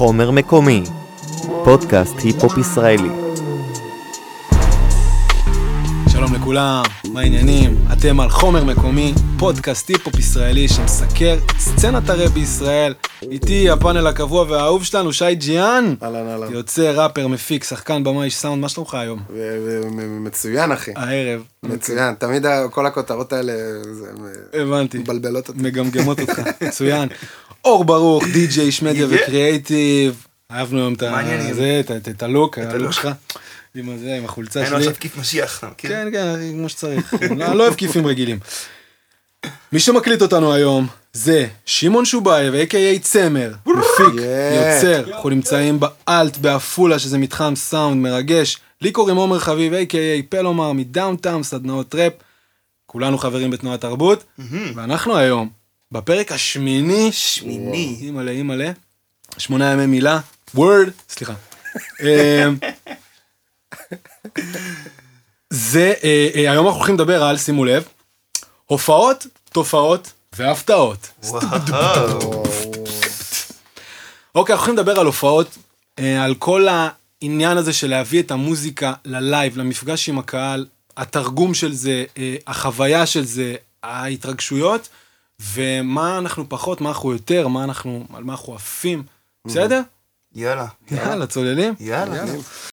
חומר מקומי, פודקאסט היפ-הופ ישראלי. שלום לכולם, מה העניינים? אתם על חומר מקומי, פודקאסט היפ-הופ ישראלי שמסקר סצנת הראפ בישראל. איתי הפאנל הקבוע והאהוב שלנו, שי ג'יאן. אהלן. יוצא, ראפר, מפיק, שחקן, במאי, איש סאונד, מה שלומך היום? מצוין, אחי. הערב. מצוין, תמיד כל הכותרות האלה הבנתי. מבלבלות אותי. מגמגמות אותך, מצוין. אור ברוך, די-ג'יי, איש מדיה וקריאייטיב. אהבנו היום את הלוק שלך. עם החולצה שלי. היינו עכשיו כיף משיח. כן, כמו שצריך. אני לא אוהב כיפים רגילים. מי שמקליט אותנו היום זה שמעון שובייב, a.k.a. צמר, מפיק, יוצר. אנחנו נמצאים באלט, באפולה, שזה מתחם סאונד מרגש. לי קוראים עומר חביב, a.k.a. פלומר, מדאונטאון, סדנאות ראפ. כולנו חברים בתנועת תרבות. ואנחנו היום, בפרק השמיני. אימאלה. 8 ימי מילה. וורד. סליחה. זה, היום אנחנו הולכים לדבר על, שימו לב, הופעות, תופעות והפתעות. אוקיי, אנחנו הולכים לדבר על הופעות, על כל העניין הזה של להביא את המוזיקה ללייב, למפגש עם הקהל, התרגום של זה, החוויה של זה, ההתרגשויות, ומה אנחנו פחות, מה אנחנו יותר, על מה אנחנו עפים. בסדר? יאללה, צוללים? יאללה.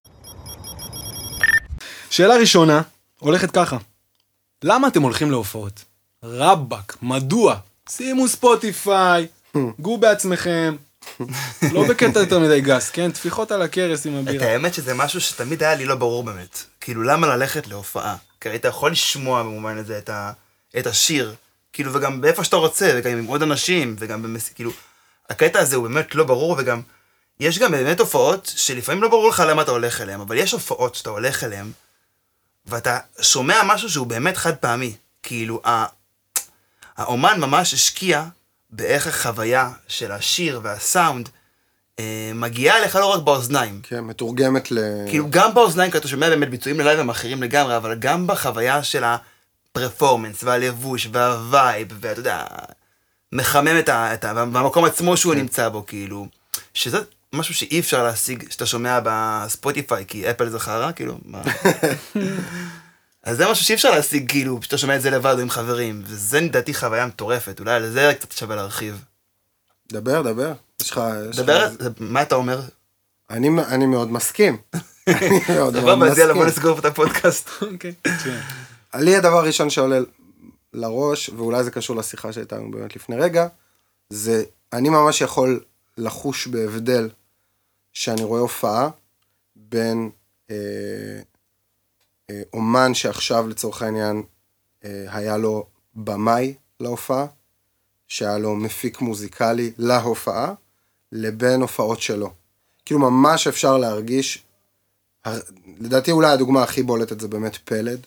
שאלה ראשונה, הולכת ככה. למה אתם הולכים להופעות? רבק, מדוע? שימו ספוטיפיי, גו בעצמכם, לא בקטע יותר מדי גס, כן? תפיחות על הקרס עם הבירה. את האמת שזה משהו שתמיד היה לי לא ברור באמת. כאילו, למה ללכת להופעה? כי היית יכול לשמוע במובן הזה את השיר, כאילו, וגם באיפה שאתה רוצה, וגם עם עוד אנשים, וגם כאילו, הקטע הזה הוא באמת לא ברור, וגם, יש גם באמת הופעות שלפעמים לא ברור לך למה אתה הולך אליהם, אבל יש הופעות שאתה הולך אליהם, ואתה שומע משהו שהוא באמת חד פעמי. כאילו, האומן ממש השקיע באיך החוויה של השיר והסאונד מגיעה לך לא רק באוזניים. כן, מתורגמת כאילו, גם באוזניים, כי אתה שומע באמת ביצועים ללייב הם אחרים לגמרי, אבל גם בחוויה של הפרפורמנס והלבוש והווייב, ואתה יודע, מחמם והמקום עצמו שהוא נמצא בו, כאילו, שזה משהו שאי אפשר להשיג שאתה שומע בספוטיפיי, כי אפל זה חרה, כאילו, מה? אז זה משהו שאי אפשר להשיג, כאילו, שאתה שומע את זה לבד או עם חברים, וזה נדעתי חוויה מטורפת, אולי על זה קצת שווה להרחיב. דבר. דבר, מה אתה אומר? אני מאוד מסכים. סבבה, אז יאללה, בוא נסגור את הפודקאסט. אוקיי. לי הדבר הראשון שעולה לראש, ואולי זה קשור לשיחה שהייתה לנו באמת לפני רגע, זה אני ממש יכול לחוש בהבדל שאני רואה הופעה בין אומן שעכשיו לצורך העניין היה לו במאי להופעה, שהיה לו מפיק מוזיקלי להופעה, לבין הופעות שלו. כאילו ממש אפשר להרגיש, לדעתי אולי הדוגמה הכי בולטת זה באמת פלד,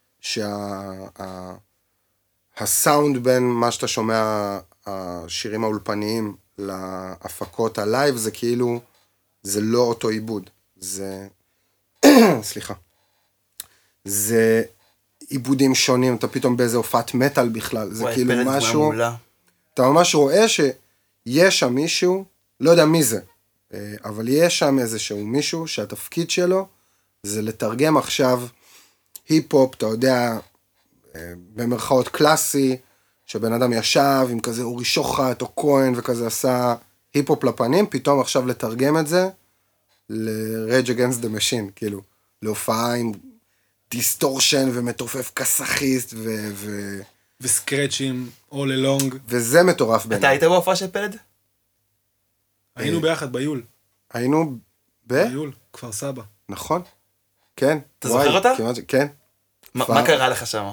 שהסאונד בין מה שאתה שומע השירים האולפניים להפקות הלייב, זה כאילו, זה לא אותו עיבוד, זה, סליחה, זה עיבודים שונים, אתה פתאום באיזה הופעת מטל בכלל, זה כאילו משהו, אתה ממש רואה שיש שם מישהו, לא יודע מי זה, אבל יש שם איזשהו מישהו שהתפקיד שלו, זה לתרגם עכשיו היפ-הופ, אתה יודע, במרכאות קלאסי, שבן אדם ישב עם כזה אורי שוחט או כהן וכזה עשה היפ-הופ לפנים, פתאום עכשיו לתרגם את זה ל-Rage Against the Machine, כאילו, להופעה עם דיסטורשן ומתופף כסאחיסט וסקרצ'ים all along. וזה מטורף בינינו. אתה היית בהופעה של פלד? היינו ביחד ביול. היינו ביול, כפר סבא. נכון, כן. אתה זוכר אותה? כן. מה קרה לך שם?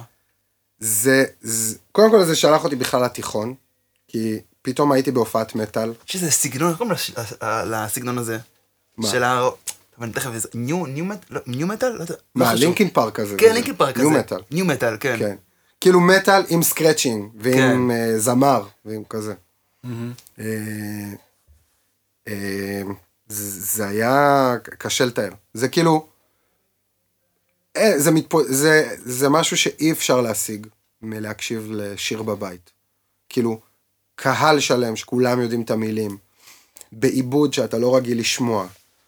קודם כל זה שלח אותי בכלל לתיכון, כי פתאום הייתי בהופעת מטל. יש איזה סגנון, קוראים לסגנון הזה. מה? של אבל אני תכף, ניו מטל? מה, לינקין פארק הזה? כן, לינקין פארק הזה. ניו מטל. ניו מטל, כן. כאילו מטל עם סקרצ'ינג, ועם זמר, ועם כזה. זה היה קשה לתאר. זה כאילו, זה משהו שאי אפשר להשיג מלהקשיב לשיר בבית. כאילו, קהל שלם שכולם יודעים את המילים, בעיבוד שאתה לא רגיל לשמוע,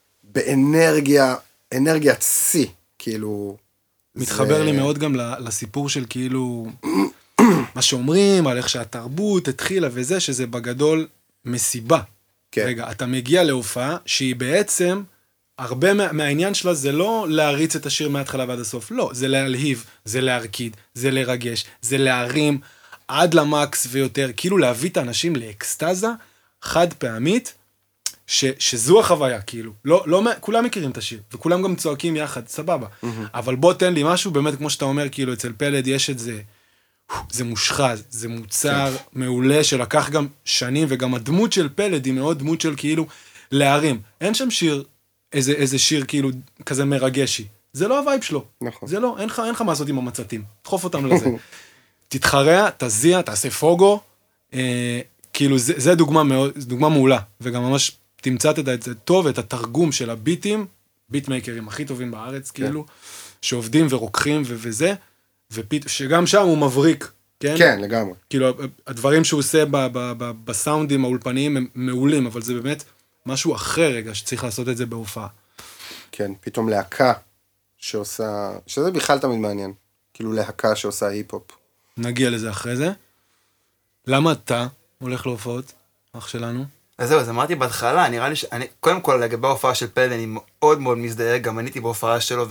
באנרגיית שיא, כאילו... מתחבר לי מאוד גם לסיפור של כאילו, מה שאומרים על איך שהתרבות התחילה וזה, שזה בגדול מסיבה. כן. רגע, אתה מגיע להופעה שהיא בעצם, הרבה מהעניין שלה זה לא להריץ את השיר מההתחלה ועד הסוף, לא, זה להלהיב, זה להרקיד, זה לרגש, זה להרים עד למקס ויותר, כאילו להביא את האנשים לאקסטזה חד פעמית, שזו החוויה, כאילו, לא, כולם מכירים את השיר, וכולם גם צועקים יחד, סבבה, אבל בוא תן לי משהו, באמת כמו שאתה אומר, כאילו, אצל פלד יש את זה, זה מושחז, זה מוצר מעולה, שלקח גם שנים, וגם הדמות של פלד היא מאוד דמות של כאילו, להרים, אין שם שיר, איזה שיר כאילו, כזה מרגשי, זה לא הווייב שלו, נכון. זה לא, אין לך מה לעשות עם המצתים, תדחוף אותם לזה, תתחרע, תזיע, תעשה פוגו, כאילו, זה דוגמה מעולה, וגם ממש תמצאת את זה טוב, את התרגום של הביטים, ביטמייקרים הכי טובים בארץ, כאילו, שעובדים ורוקחים וזה, שגם שם הוא מבריק, כן? כן, לגמרי. כאילו, הדברים שהוא עושה בסאונדים האולפניים הם מעולים, אבל זה באמת משהו אחר רגע, שצריך לעשות את זה בהופעה. כן, פתאום להקה שעושה, שזה בכלל תמיד מעניין, כאילו להקה שעושה היפ-הופ. נגיע לזה אחרי זה. למה אתה הולך להופעות, אח שלנו? אז זהו, אז אמרתי בהתחלה, נראה לי קודם כל לגבי ההופעה של פלד, אני מאוד מאוד מזדהה, גם עניתי בהופעה שלו,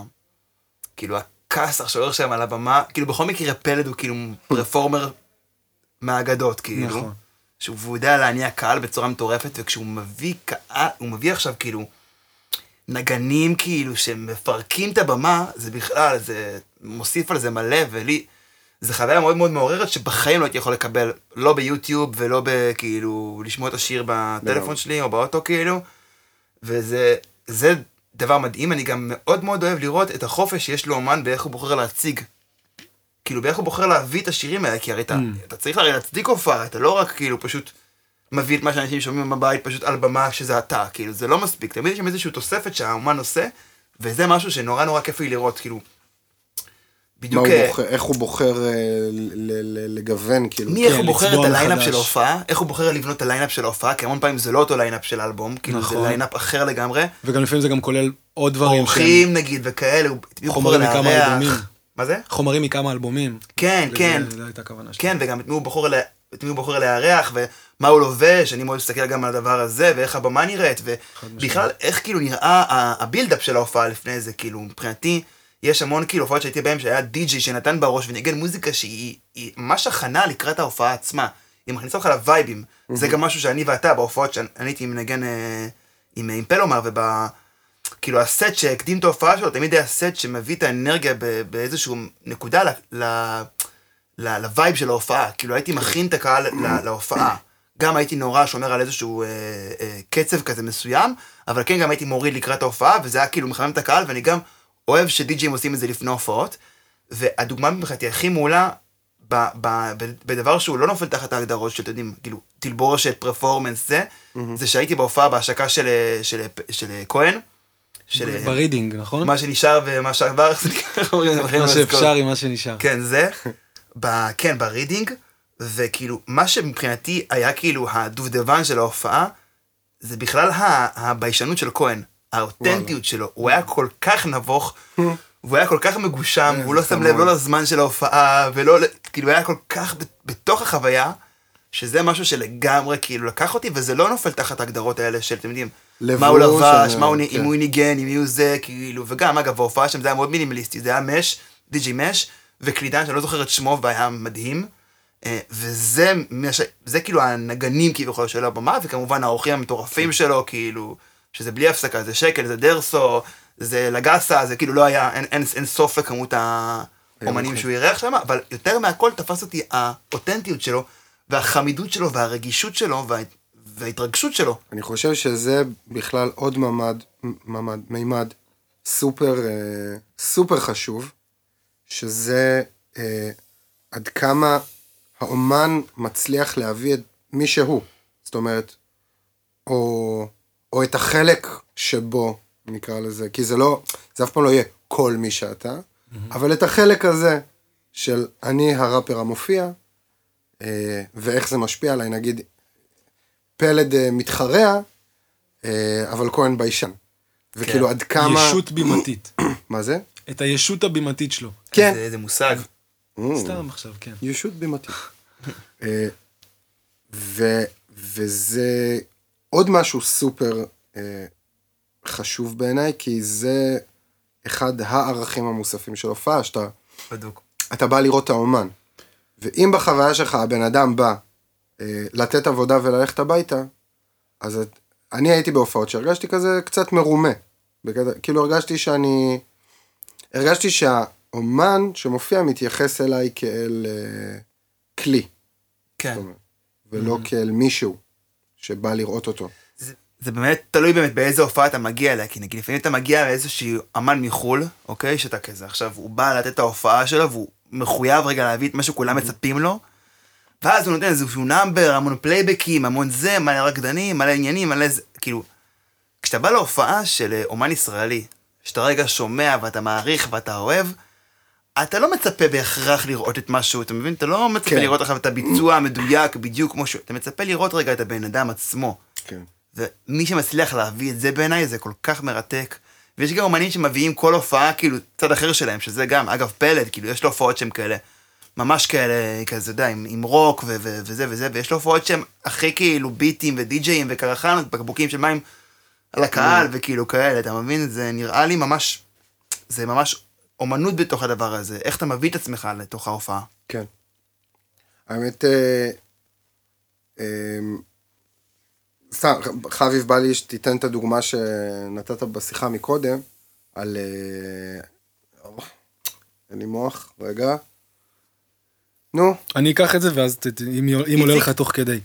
כאילו הכסח שעורר שם על הבמה, כאילו בכל מקרה פלד הוא כאילו פרפורמר מהאגדות, כאילו. נכון. שהוא יודע להניע קהל בצורה מטורפת, וכשהוא מביא קהל, הוא מביא עכשיו כאילו נגנים כאילו שמפרקים את הבמה, זה בכלל, זה מוסיף על זה מלא, ולי, זה חוויה מאוד מאוד מעוררת, שבחיים לא הייתי יכול לקבל, לא ביוטיוב ולא כאילו, לשמוע את השיר בטלפון שלי או באוטו כאילו, וזה דבר מדהים, אני גם מאוד מאוד אוהב לראות את החופש שיש לו אומן באיך הוא בוחר להציג. כאילו באיך הוא בוחר להביא את השירים האלה, כי הרי אתה צריך הרי להצדיק הופעה, אתה לא רק כאילו פשוט מביא את מה שאנשים שומעים בבית פשוט על במה שזה אתה, כאילו זה לא מספיק, תמיד יש שם איזושהי תוספת שהאומן עושה, וזה משהו שנורא נורא כיף לי לראות, כאילו, בדיוק... איך הוא בוחר לגוון, כאילו... איך הוא בוחר את הליינאפ של ההופעה, איך הוא בוחר לבנות את הליינאפ של ההופעה, כי המון פעמים זה לא אותו ליינאפ של האלבום, כאילו זה ליינאפ אחר לגמרי. וגם לפעמים זה גם כולל עוד דברים. אורחים נגיד וכאלה, חומרים מכמה אלבומים. מה זה? חומרים מכמה אלבומים. כן, כן. זו הייתה הכוונה שלי. כן, וגם את מי הוא בוחר לארח, ומה הוא לובש, אני מאוד מסתכל גם על הדבר הזה, ואיך הבמה נראית, ובכלל, איך כאילו נראה הבילדאפ של ההופעה לפני זה, כאילו, מבחינתי, יש המון כאילו הופעות שהייתי בהם, שהיה די-ג'יי שנתן בראש וניגן מוזיקה שהיא ממש הכנה לקראת ההופעה עצמה, היא מכניסה אותך לווייבים, זה גם משהו שאני ואתה, בהופעות שאני הייתי מנגן עם פלומר, כאילו הסט שהקדים את ההופעה שלו, תמיד היה סט שמביא את האנרגיה באיזשהו נקודה לווייב של ההופעה, כאילו הייתי מכין את הקהל להופעה, גם הייתי נורא שומר על איזשהו קצב כזה מסוים, אבל כן גם הייתי מוריד לקראת ההופעה, וזה היה כאילו מחמם את הקהל, ואני גם אוהב שדי-ג'ים עושים את זה לפני הופעות, והדוגמה מבחינתי הכי מעולה, בדבר שהוא לא נופל תחת ההגדרות שאתם יודעים, כאילו תלבושת, פרפורמנס, זה שהייתי בהופעה בהשקה של כהן, ברידינג, נכון? מה שנשאר ומה שעבר, מה שאפשר עם מה שנשאר. כן, זה. כן, ברידינג, וכאילו, מה שמבחינתי היה כאילו הדובדבן של ההופעה, זה בכלל הביישנות של כהן, האותנטיות שלו. הוא היה כל כך נבוך, והוא היה כל כך מגושם, והוא לא שם לב לא לזמן של ההופעה, ולא, כאילו, היה כל כך בתוך החוויה, שזה משהו שלגמרי כאילו לקח אותי, וזה לא נופל תחת ההגדרות האלה של, אתם יודעים, מה הוא לבש, אם הוא ניגן, אם הוא זה, כאילו, וגם, אגב, ההופעה שם זה היה מאוד מינימליסטי, זה היה מש, די-ג'י מש, וקלידן, שאני לא זוכר את שמו, והיה מדהים, וזה כאילו הנגנים כביכול של הבמה, וכמובן האורחים המטורפים שלו, כאילו, שזה בלי הפסקה, זה שקל, זה דרסו, זה לגסה, זה כאילו לא היה, אין סוף לכמות האומנים שהוא ירח שם, אבל יותר מהכל תפס אותי האותנטיות שלו, והחמידות שלו, והרגישות שלו, וההתרגשות שלו. אני חושב שזה בכלל עוד מימד סופר חשוב, שזה עד כמה האומן מצליח להביא את מי שהוא. זאת אומרת, או את החלק שבו, נקרא לזה, כי זה אף פעם לא יהיה כל מי שאתה, אבל את החלק הזה של אני הראפר המופיע, ואיך זה משפיע עליי, נגיד, פלד מתחרע, אבל כהן ביישן. וכאילו עד כמה... ישות בימתית. מה זה? את הישות הבימתית שלו. כן. זה מושג. סתם עכשיו, כן. ישות בימתית. וזה עוד משהו סופר חשוב בעיניי, כי זה אחד הערכים המוספים של הופעה, שאתה בדוק. אתה בא לראות את האומן. ואם בחוויה שלך הבן אדם בא לתת עבודה וללכת הביתה, אז אני הייתי בהופעות שהרגשתי כזה קצת מרומה. כאילו הרגשתי שהאומן שמופיע מתייחס אליי כאל כלי. כן. ולא כאל מישהו שבא לראות אותו. זה באמת תלוי באמת באיזה הופעה אתה מגיע אליה, כי נגיד לפעמים אתה מגיע לאיזושהי אמן מחול, אוקיי, שאתה כזה, עכשיו הוא בא לתת את ההופעה שלו, והוא מחויב רגע להביא את מה שכולם מצפים לו, ואז הוא נותן איזשהו נאמבר, המון פלייבקים, המון זה, מלא רקדנים, מלא עניינים, מלא זה, כאילו, כשאתה בא להופעה של אומן ישראלי, שאתה רגע שומע ואתה מעריך ואתה אוהב, אתה לא מצפה בהכרח לראות את משהו, אתה מבין? אתה לא מצפה לראות עכשיו את הביצוע המדויק, בדיוק כמו שהוא, אתה מצפה לראות רגע את הבן אדם עצמו. כן. ומי שמצליח להביא את זה בעיניי, זה כל כך מרתק. ויש גם אומנים שמביאים כל הופעה, כאילו, צד אחר שלהם, שזה גם, אגב, פלד, כאילו, יש לו הופעות שהם כאלה, ממש כאלה, כזה, יודע, עם רוק וזה וזה, ויש לו הופעות שהם הכי כאילו ביטים ודי-ג'יים וקרחן, בקבוקים של מים על הקהל וכאילו כאלה, אתה מבין? זה נראה לי ממש, זה ממש אומנות בתוך הדבר הזה. איך אתה מביא את עצמך לתוך ההופעה? כן. האמת, חביב בא לי שתיתן את הדוגמה שנתת בשיחה מקודם, על... אין לי מוח, רגע. נו. אני אקח את זה, ואז אם עולה לך תוך כדי.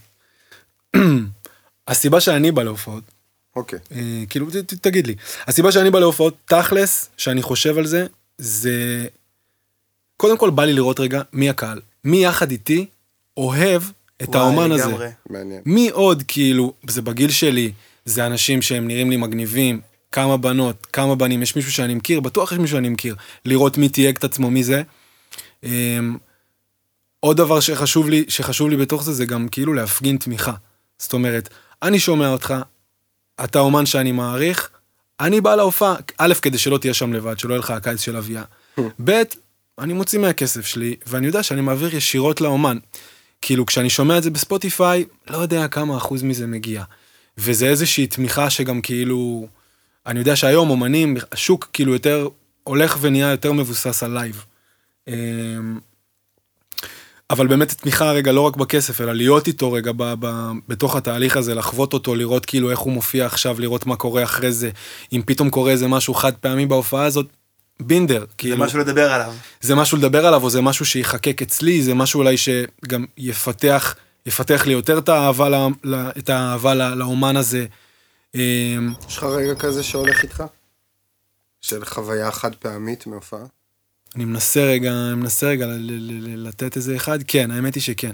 הסיבה שאני בא להופעות, אוקיי. כאילו, תגיד לי, הסיבה שאני בא להופעות, תכלס, שאני חושב על זה, זה... קודם כל בא לי לראות רגע מי הקהל. מי יחד איתי אוהב את האומן הזה. מעניין. מי עוד, כאילו, זה בגיל שלי, זה אנשים שהם נראים לי מגניבים, כמה בנות, כמה בנים, יש מישהו שאני מכיר, בטוח יש מישהו שאני מכיר, לראות מי תייג את עצמו, מי זה. עוד דבר שחשוב לי בתוך זה, זה גם כאילו להפגין תמיכה. זאת אומרת, אני שומע אותך, אתה אומן שאני מעריך, אני בא להופעה, א', כדי שלא תהיה שם לבד, שלא יהיה לך הקיץ של אביה. ב', אני מוציא מהכסף שלי, ואני יודע שאני מעביר ישירות לאומן. כאילו, כשאני שומע את זה בספוטיפיי, לא יודע כמה אחוז מזה מגיע. וזה איזושהי תמיכה שגם כאילו, אני יודע שהיום אומנים, השוק כאילו יותר, הולך ונהיה יותר מבוסס על לייב. אבל באמת תמיכה רגע לא רק בכסף, אלא להיות איתו רגע בתוך התהליך הזה, לחוות אותו, לראות כאילו איך הוא מופיע עכשיו, לראות מה קורה אחרי זה, אם פתאום קורה איזה משהו חד פעמי בהופעה הזאת, בינדר. זה משהו לדבר עליו. זה משהו לדבר עליו, או זה משהו שיחקק אצלי, זה משהו אולי שגם יפתח לי יותר את האהבה לאומן הזה. יש לך רגע כזה שהולך איתך? של חוויה חד פעמית מהופעה? אני מנסה רגע לתת איזה אחד, כן, האמת היא שכן.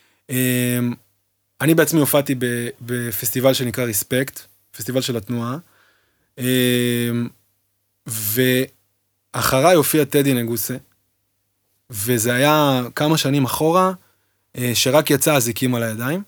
אני בעצמי הופעתי בפסטיבל שנקרא ריספקט, פסטיבל של התנועה, ואחריי הופיע טדי נגוסה, וזה היה כמה שנים אחורה, שרק יצא הזיקים על הידיים,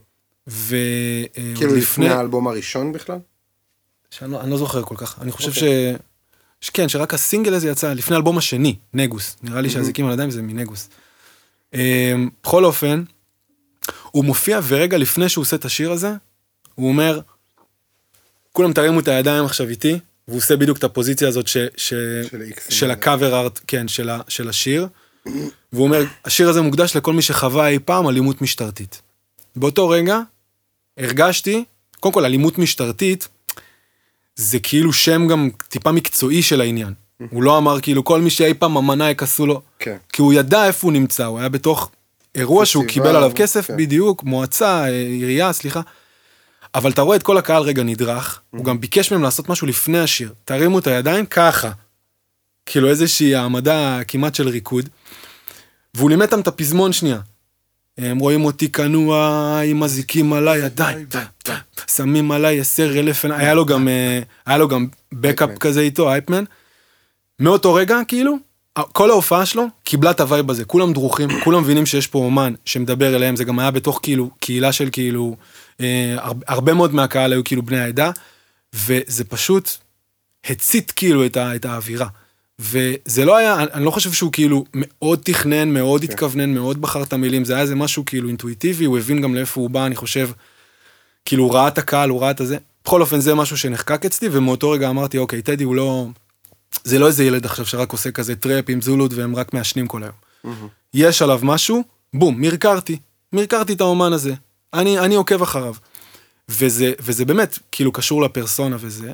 כאילו לפני האלבום הראשון בכלל? אני לא זוכר כל כך, אני חושב שכן, שרק הסינגל הזה יצא לפני האלבום השני, נגוס. נראה לי שהזיקים על הידיים זה מנגוס. בכל אופן, הוא מופיע ורגע לפני שהוא עושה את השיר הזה, הוא אומר, כולם תרימו את הידיים עכשיו איתי, והוא עושה בדיוק את הפוזיציה הזאת של הקאבר ארט, כן, של השיר, והוא אומר, השיר הזה מוקדש לכל מי שחווה אי פעם אלימות משטרתית. באותו רגע, הרגשתי, קודם כל, אלימות משטרתית, זה כאילו שם גם טיפה מקצועי של העניין. הוא לא אמר כאילו כל מי שאי פעם המנאייק עשו לו, כי הוא ידע איפה הוא נמצא, הוא היה בתוך אירוע שהוא קיבל עליו כסף, בדיוק, מועצה, עירייה, סליחה. אבל אתה רואה את כל הקהל רגע נדרך, הוא גם ביקש מהם לעשות משהו לפני השיר, תרימו את הידיים ככה, כאילו איזושהי העמדה כמעט של ריקוד, והוא לימד את הפזמון שנייה. הם רואים אותי כנוע, עם מזיקים עליי, ידיים, שמים עליי 10,000, היה לו גם בקאפ כזה איתו, אייפמן. מאותו רגע, כאילו, כל ההופעה שלו קיבלה את הווייב הזה, כולם דרוכים, כולם מבינים שיש פה אומן שמדבר אליהם, זה גם היה בתוך כאילו, קהילה של כאילו, הרבה מאוד מהקהל היו כאילו בני העדה, וזה פשוט הצית כאילו את האווירה. וזה לא היה, אני לא חושב שהוא כאילו מאוד תכנן, מאוד התכוונן, מאוד בחר את המילים, זה היה איזה משהו כאילו אינטואיטיבי, הוא הבין גם לאיפה הוא בא, אני חושב, כאילו הוא ראה את הקהל, הוא ראה את הזה. בכל אופן זה משהו שנחקק אצלי, ומאותו רגע אמרתי, אוקיי, טדי הוא לא, זה לא איזה ילד עכשיו שרק עושה כזה טראפ עם זולות, והם רק מעשנים כל היום. יש עליו משהו, בום, מרקרתי את האומן הזה, אני עוקב אחריו. וזה באמת כאילו קשור לפרסונה וזה.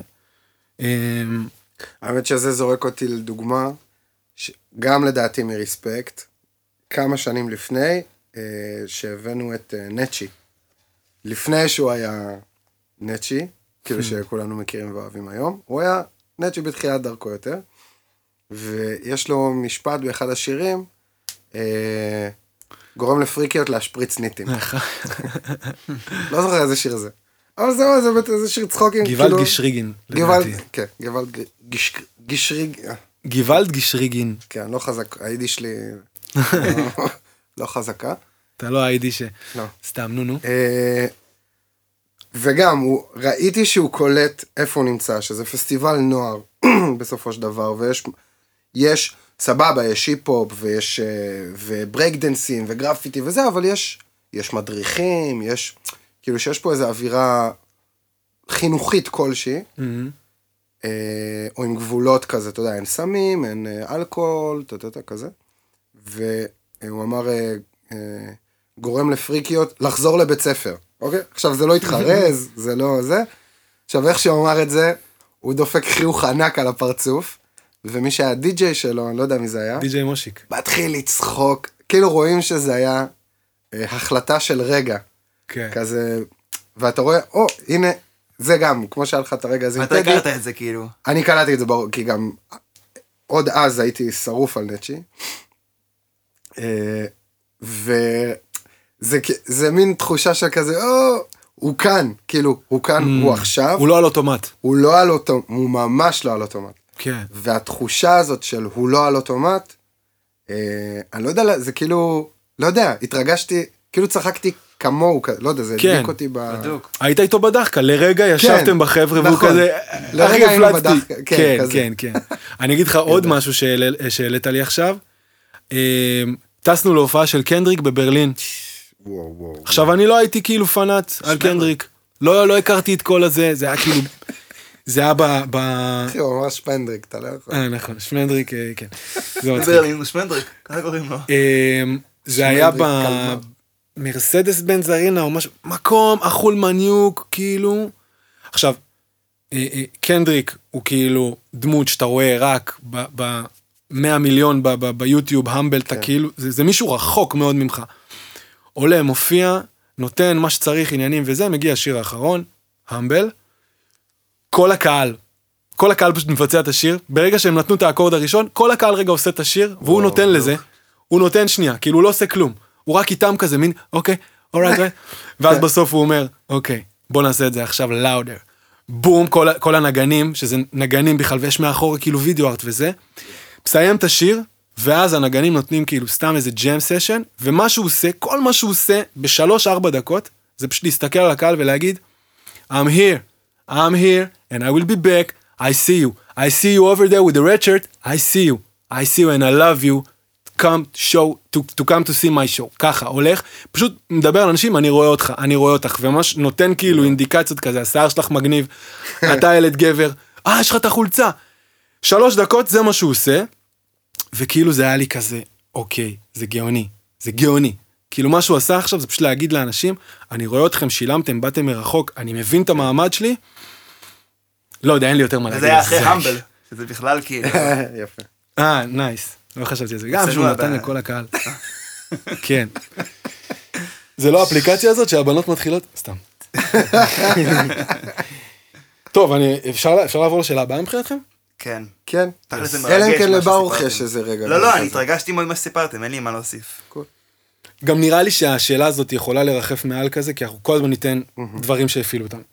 האמת שזה זורק אותי לדוגמה, גם לדעתי מרספקט, כמה שנים לפני, שהבאנו את נצ'י. לפני שהוא היה נצ'י, כאילו שכולנו מכירים ואוהבים היום, הוא היה נצ'י בתחילת דרכו יותר, ויש לו משפט באחד השירים, גורם לפריקיות להשפריץ ניטים. לא זוכר איזה שיר זה. אבל זהו, זה שיר צחוקים. גוואלד גישריגין. כן, גוואלד גישריגין. גוואלד גישריגין. כן, לא חזק, היידי שלי לא חזקה. אתה לא היידי ש... לא. סתם, נו. וגם, ראיתי שהוא קולט איפה הוא נמצא, שזה פסטיבל נוער, בסופו של דבר, ויש, סבבה, יש היפ-הופ, ויש, וברייק דנסים, וגרפיטי וזה, אבל יש מדריכים, יש, כאילו שיש פה איזו אווירה חינוכית כלשהי, או עם גבולות כזה, אתה יודע, אין סמים, אין אלכוהול, כזה, והוא אמר, גורם לפריקיות, לחזור לבית ספר. אוקיי? עכשיו זה לא התחרז, זה לא זה. עכשיו איך שהוא אמר את זה, הוא דופק חיוך ענק על הפרצוף, ומי שהיה די-ג'יי שלו, אני לא יודע מי זה היה. די-ג'יי מושיק. מתחיל לצחוק, כאילו רואים שזה היה החלטה של רגע. כן. כזה, ואתה רואה, הנה, זה גם, כמו שהיה לך את הרגע הזה. אתה הכרת את זה כאילו. אני קלטתי את זה ברור, כי גם עוד אז הייתי שרוף על נצ'י. זה מין תחושה של כזה, הוא כאן, כאילו, הוא כאן, הוא עכשיו. הוא לא על אוטומט. הוא לא על אוטומט, הוא ממש לא על אוטומט. כן. והתחושה הזאת של הוא לא על אוטומט, אני לא יודע, זה כאילו, לא יודע, התרגשתי, כאילו צחקתי כמוהו, לא יודע, זה הדליק אותי בדוק. היית איתו בדחקה, לרגע ישבתם בחבר'ה, והוא כזה, לרגע היינו בדחקה, כן, כן, כן. אני אגיד לך עוד משהו שהעלית לי עכשיו, טסנו להופעה של קנדריק בברלין. עכשיו אני לא הייתי כאילו פנאט על קנדריק, לא הכרתי את כל הזה, זה היה כאילו, זה היה אחי, הוא אמר שמנדריק, אתה לא יכול. נכון, שמנדריק, כן. ברלין, שמנדריק, ככה קוראים לו. זה היה במרסדס בנז ארינה, או משהו, מקום, אחול מניוק, כאילו. עכשיו, קנדריק הוא כאילו דמות שאתה רואה רק ב100 מיליון ביוטיוב, המבל, אתה כאילו, זה מישהו רחוק מאוד ממך. עולה, מופיע, נותן מה שצריך, עניינים וזה, מגיע השיר האחרון, המבל, כל הקהל פשוט מבצע את השיר, ברגע שהם נתנו את האקורד הראשון, כל הקהל רגע עושה את השיר, והוא נותן לזה, הוא נותן שנייה, כאילו הוא לא עושה כלום, הוא רק איתם כזה, מין, אוקיי, אורייט, ואז בסוף הוא אומר, אוקיי, בוא נעשה את זה עכשיו לאודר, בום, כל הנגנים, שזה נגנים בכלל, ויש מאחור כאילו וידאו ארט וזה, מסיים את השיר, ואז הנגנים נותנים כאילו סתם איזה ג'ם סשן, ומה שהוא עושה, כל מה שהוא עושה, ב3-4 דקות, זה פשוט להסתכל על הקהל ולהגיד, I'm here, and I will be back, I see you over there with the red shirt, I see you, and I love you, to come to see my show, ככה, הולך, פשוט מדבר על אנשים, אני רואה אותך, וממש נותן כאילו אינדיקציות כזה, השיער שלך מגניב, אתה ילד גבר, יש לך את החולצה, 3 דקות, זה מה שהוא עושה, וכאילו זה היה לי כזה, אוקיי, זה גאוני, כאילו מה שהוא עשה עכשיו זה פשוט להגיד לאנשים, אני רואה אתכם, שילמתם, באתם מרחוק, אני מבין את המעמד שלי, לא יודע, אין לי יותר מה להגיד. זה היה אחרי המבל, שזה בכלל כאילו. יפה. נייס, לא חשבתי על זה, גם שהוא נתן לכל הקהל. כן. זה לא האפליקציה הזאת שהבנות מתחילות, סתם. טוב, אפשר לעבור לשאלה הבאה מבחינתכם? כן. כן. אלא אם כן לברוך יש איזה רגע. לא, אני התרגשתי מאוד מה שסיפרתם, אין לי מה להוסיף. גם נראה לי שהשאלה הזאת יכולה לרחף מעל כזה, כי אנחנו כל הזמן ניתן דברים שהפעילו אותם.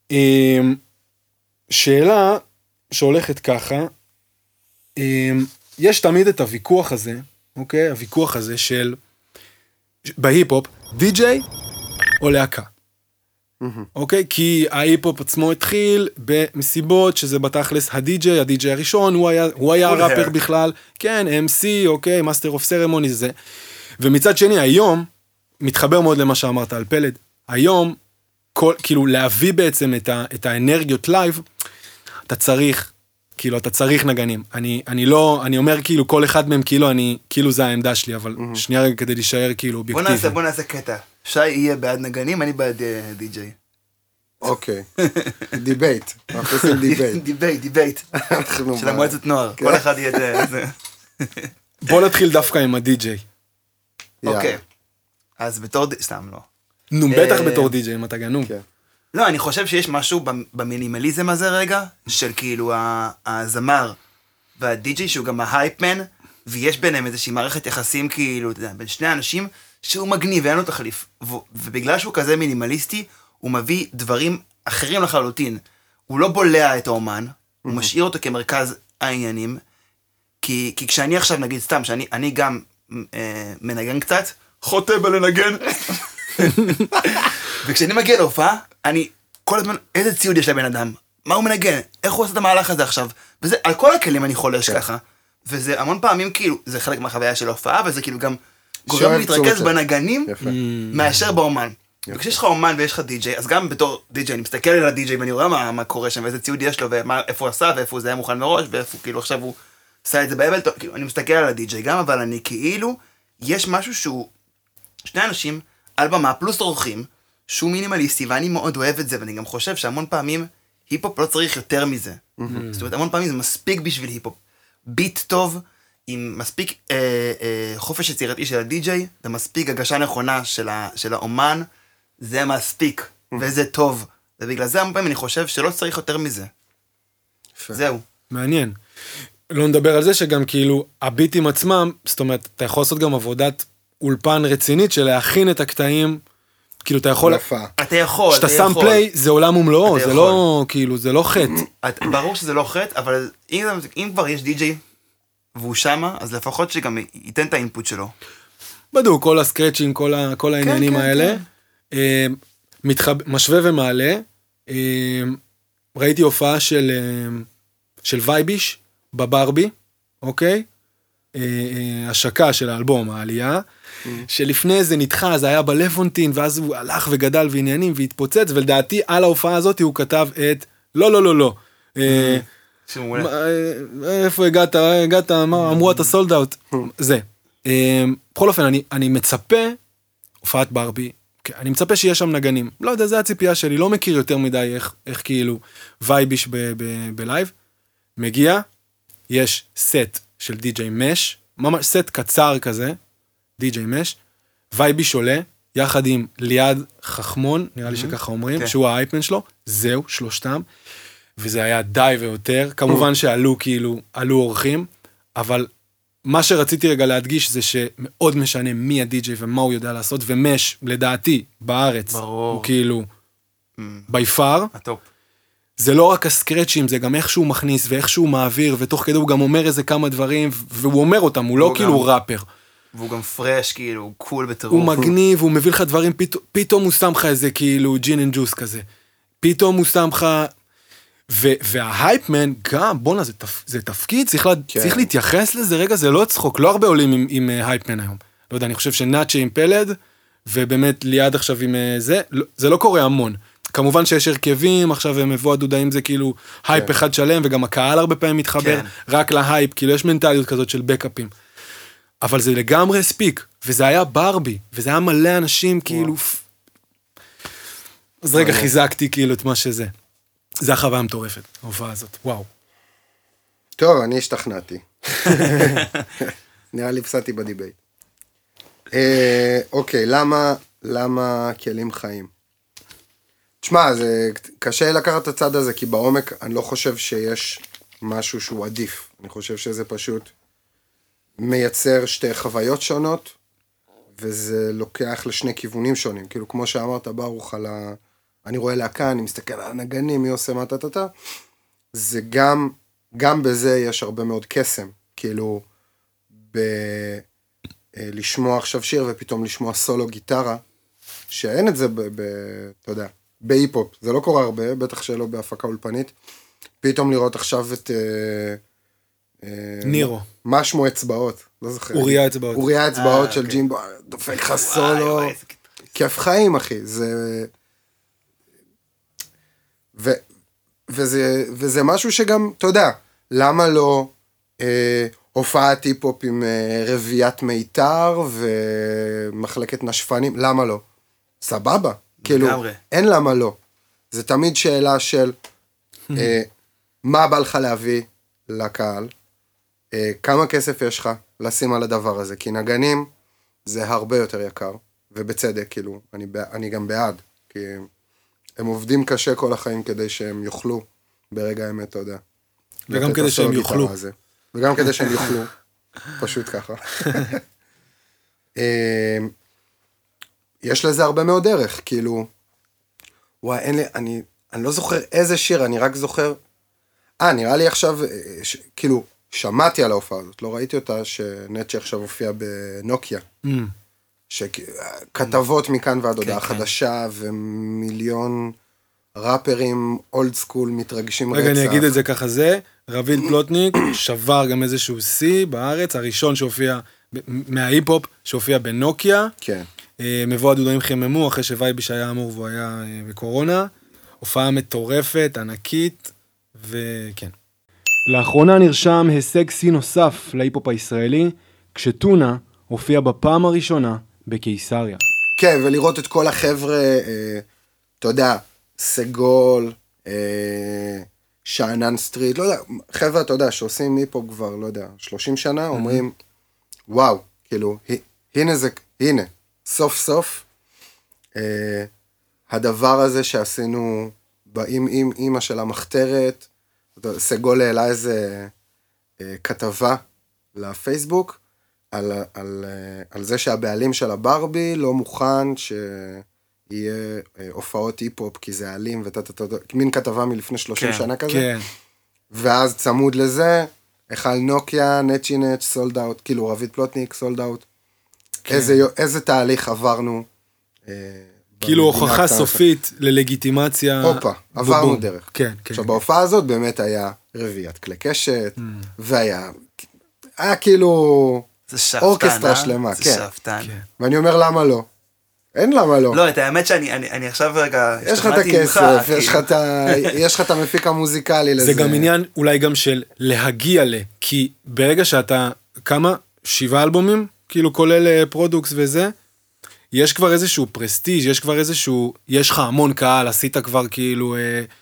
שאלה שהולכת ככה, יש תמיד את הוויכוח הזה, אוקיי? הוויכוח הזה של, בהיפ-הופ, די-ג'יי או להקה. אוקיי? כי ההיפ-הופ עצמו התחיל במסיבות, שזה בתכלס הדי-ג'יי הראשון, הוא היה ראפר בכלל, כן, MC, אוקיי, מאסטר אוף סרמוני, זה. ומצד שני, היום, מתחבר מאוד למה שאמרת על פלד, היום, כאילו, להביא בעצם את האנרגיות לייב, אתה צריך נגנים. אני אומר כאילו, כל אחד מהם כאילו זה העמדה שלי, אבל שנייה רגע כדי להישאר כאילו אובייקטיבי. בוא נעשה קטע. שי יהיה בעד נגנים, אני בעד די-ג'יי. אוקיי. דיבייט. אנחנו עושים דיבייט. דיבייט. של המועצת נוער. כל אחד יהיה את זה. בוא נתחיל דווקא עם הדי-ג'יי. אוקיי. אז בתור סתם לא. נו, בטח בתור די-ג'יי, אם אתה גנוב. לא, אני חושב שיש משהו במינימליזם הזה רגע, של כאילו הזמר והדי-ג'יי, שהוא גם ההייפמן, ויש ביניהם איזושהי מערכת יחסים כאילו, אתה יודע, בין שני אנשים, שהוא מגניב ואין לו תחליף. ובגלל שהוא כזה מינימליסטי, הוא מביא דברים אחרים לחלוטין. הוא לא בולע את האומן, הוא משאיר אותו כמרכז העניינים, כי כשאני עכשיו נגיד סתם, שאני גם מנגן קצת, חוטא בלנגן, וכשאני מגיע להופעה, אני כל הזמן, איזה ציוד יש לבן אדם? מה הוא מנגן? איך הוא עושה את המהלך הזה עכשיו? וזה, על כל הכלים אני חולש ככה. וזה המון פעמים כאילו, זה חלק מהחוויה של ההופעה, וזה כאילו גם גורם להתרכז בנגנים, מאשר באומן. וכשיש לך אומן ויש לך די-ג'יי, אז גם בתור די-ג'יי, אני מסתכל על הדי-ג'יי ואני רואה מה קורה שם, ואיזה ציוד יש לו, ואיפה הוא עשה, ואיפה זה היה מוכן מראש, ואיפה כאילו עכשיו הוא עשה את זה באבלטון, כאילו אני מסתכל על הדי-ג'יי גם, אבל אני כאילו, יש משהו שהוא, שני אנשים, על במה פלוס אורחים, שהוא מינימליסטי, ואני מאוד אוהב את זה, ואני גם חושב שהמון פעמים, היפ-הופ לא צריך יותר מזה. זאת אומרת, המון פעמים זה מספיק בשביל היפ-הופ. ביט טוב, עם מספיק חופש יצירתי של הדי-ג'יי, זה מספיק הגשה נכונה של האומן, זה מספיק, וזה טוב. ובגלל זה המון פעמים אני חושב שלא צריך יותר מזה. זהו. מעניין. לא נדבר על זה שגם כאילו, הביטים עצמם, זאת אומרת, אתה יכול לעשות גם עבודת אולפן רצינית של להכין את הקטעים, כאילו אתה יכול... אתה יכול. כשאתה שם פליי, זה עולם ומלואו, זה לא, כאילו, זה לא חטא. ברור שזה לא חטא, אבל אם כבר יש די-ג'יי, והוא שמה, אז לפחות שגם ייתן את האינפוט שלו. בדיוק, כל הסקרצ'ים, כל העניינים האלה. משווה ומעלה. ראיתי הופעה של וייביש בברבי, אוקיי? השקה של האלבום, העלייה, שלפני זה נדחה, זה היה בלפונטין, ואז הוא הלך וגדל ועניינים והתפוצץ, ולדעתי על ההופעה הזאת הוא כתב את לא. איפה הגעת, אמרו אתה סולד אאוט, זה. בכל אופן, אני מצפה, הופעת ברבי, אני מצפה שיש שם נגנים, לא יודע, זה הציפייה שלי, לא מכיר יותר מדי איך כאילו וייביש בלייב, מגיע, יש סט של די-ג'יי מש, ממש סט קצר כזה, די-ג'יי מש, וייביש עולה, יחד עם ליעד חכמון, נראה לי שככה אומרים, שהוא ההייפמן שלו, זהו, שלושתם, וזה היה די ויותר, כמובן שעלו כאילו, עלו אורחים, אבל מה שרציתי רגע להדגיש זה שמאוד משנה מי הדי-ג'יי ומה הוא יודע לעשות, ומש, לדעתי, בארץ, הוא כאילו, ביפר, הטופ. זה לא רק הסקרצ'ים, זה גם איך שהוא מכניס ואיך שהוא מעביר, ותוך כדי הוא גם אומר איזה כמה דברים, והוא אומר אותם, הוא לא כאילו ראפר. והוא גם פרש, כאילו, הוא קול בטירוף. הוא מגניב, הוא מביא לך דברים, פתאום הוא שם לך איזה כאילו ג'ין אנד ג'וס כזה. פתאום הוא שם לך... וההייפמן גם, בונה, זה תפקיד, צריך להתייחס לזה, רגע, זה לא צחוק, לא הרבה עולים עם הייפמן היום. לא יודע, אני חושב שנאצ'ה עם פלד, ובאמת ליד עכשיו עם זה לא קורה המון. כמובן שיש הרכבים, עכשיו הם מבוא הדודאים זה כאילו הייפ אחד שלם, וגם הקהל הרבה פעמים מתחבר רק להייפ, כאילו יש מנטליות כזאת של בקאפים. אבל זה לגמרי הספיק, וזה היה ברבי, וזה היה מלא אנשים כאילו... אז רגע חיזקתי כאילו את מה שזה. זה החוויה המטורפת, ההופעה הזאת, וואו. טוב, אני השתכנעתי. נראה לי פסעתי בדיבייט. אוקיי, למה כלים חיים? תשמע, זה קשה לקחת את הצד הזה, כי בעומק אני לא חושב שיש משהו שהוא עדיף. אני חושב שזה פשוט מייצר שתי חוויות שונות, וזה לוקח לשני כיוונים שונים. כאילו, כמו שאמרת, ברוך על ה... אני רואה להקה, אני מסתכל על הנגנים, מי עושה מה טטטה. זה גם בזה יש הרבה מאוד קסם. כאילו, לשמוע עכשיו שיר ופתאום לשמוע סולו גיטרה, שאין את זה אתה יודע, בהיפ-הופ, זה לא קורה הרבה, בטח שלא בהפקה אולפנית, פתאום לראות עכשיו את... נירו. מה שמו אצבעות, לא זוכר. אוריה אצבעות. אוריה אצבעות של ג'ימבו, דופק לך סולו, כיף חיים אחי, וזה משהו שגם, אתה יודע, למה לא הופעת היפ-הופ עם רביית מיתר ומחלקת נשפנים, למה לא? סבבה, כאילו, אין למה לא. זה תמיד שאלה של מה בא לך להביא לקהל, כמה כסף יש לך לשים על הדבר הזה, כי נגנים זה הרבה יותר יקר, ובצדק, כאילו, אני גם בעד, כי הם עובדים קשה כל החיים כדי שהם יוכלו ברגע האמת, אתה יודע. וגם כדי שהם יוכלו. וגם כדי שהם יוכלו, פשוט ככה. יש לזה הרבה מאוד דרך, כאילו, וואי, אני לא זוכר איזה שיר, אני רק זוכר, נראה לי עכשיו, כאילו, שמעתי על ההופעה הזאת, לא ראיתי אותה, שנצ'י עכשיו הופיע בנוקיה, שכתבות מכאן ועד הודעה חדשה, ומיליון ראפרים אולד סקול מתרגשים רצח. רגע, אני אגיד את זה ככה, זה, רביד פלוטניק שבר גם איזשהו שיא בארץ, הראשון שהופיע מההיפ-הופ, שהופיע בנוקיה, כן. מבוא הדודאים חיממו, אחרי שווייביש היה אמור והוא היה בקורונה, הופעה מטורפת, ענקית, וכן. לאחרונה נרשם הישג שיא נוסף להיפ-הופ הישראלי, כשטונה הופיע בפעם הראשונה בקיסריה. כן, ולראות את כל החבר'ה, אתה יודע, סגול, שאנן סטריט, לא יודע, חבר'ה, אתה יודע, שעושים היפ-הופ כבר, לא יודע, 30 שנה, אומרים, וואו, כאילו, הנה, סוף סוף, הדבר הזה שעשינו עם אמא של המחתרת, סגול העלה איזה כתבה לפייסבוק, על זה שהבעלים של הברבי לא מוכן שיהיה הופעות היפ-הופ, כי זה אלים, מין כתבה מלפני 30 שנה כזה. כן. ואז צמוד לזה, החל נוקיה, נצ'י נצ', סולד אאוט, כאילו רביד פלוטניק, סולד אאוט. איזה תהליך עברנו. כאילו הוכחה סופית ללגיטימציה. אופה, עברנו דרך. כן. עכשיו בהופעה הזאת באמת היה רביית כלי קשת, והיה כאילו אורקסטרה שלמה, זה כן. שאפתן. ואני אומר למה לא? אין למה לא. לא, את האמת שאני עכשיו רגע, יש לך את הכסף, יש לך את המפיק המוזיקלי לזה. זה גם עניין אולי גם של להגיע כי ברגע שאתה, כמה? 7 אלבומים? כאילו כולל פרודוקס וזה, יש כבר איזשהו פרסטיג', יש לך המון קהל, עשית כבר כאילו,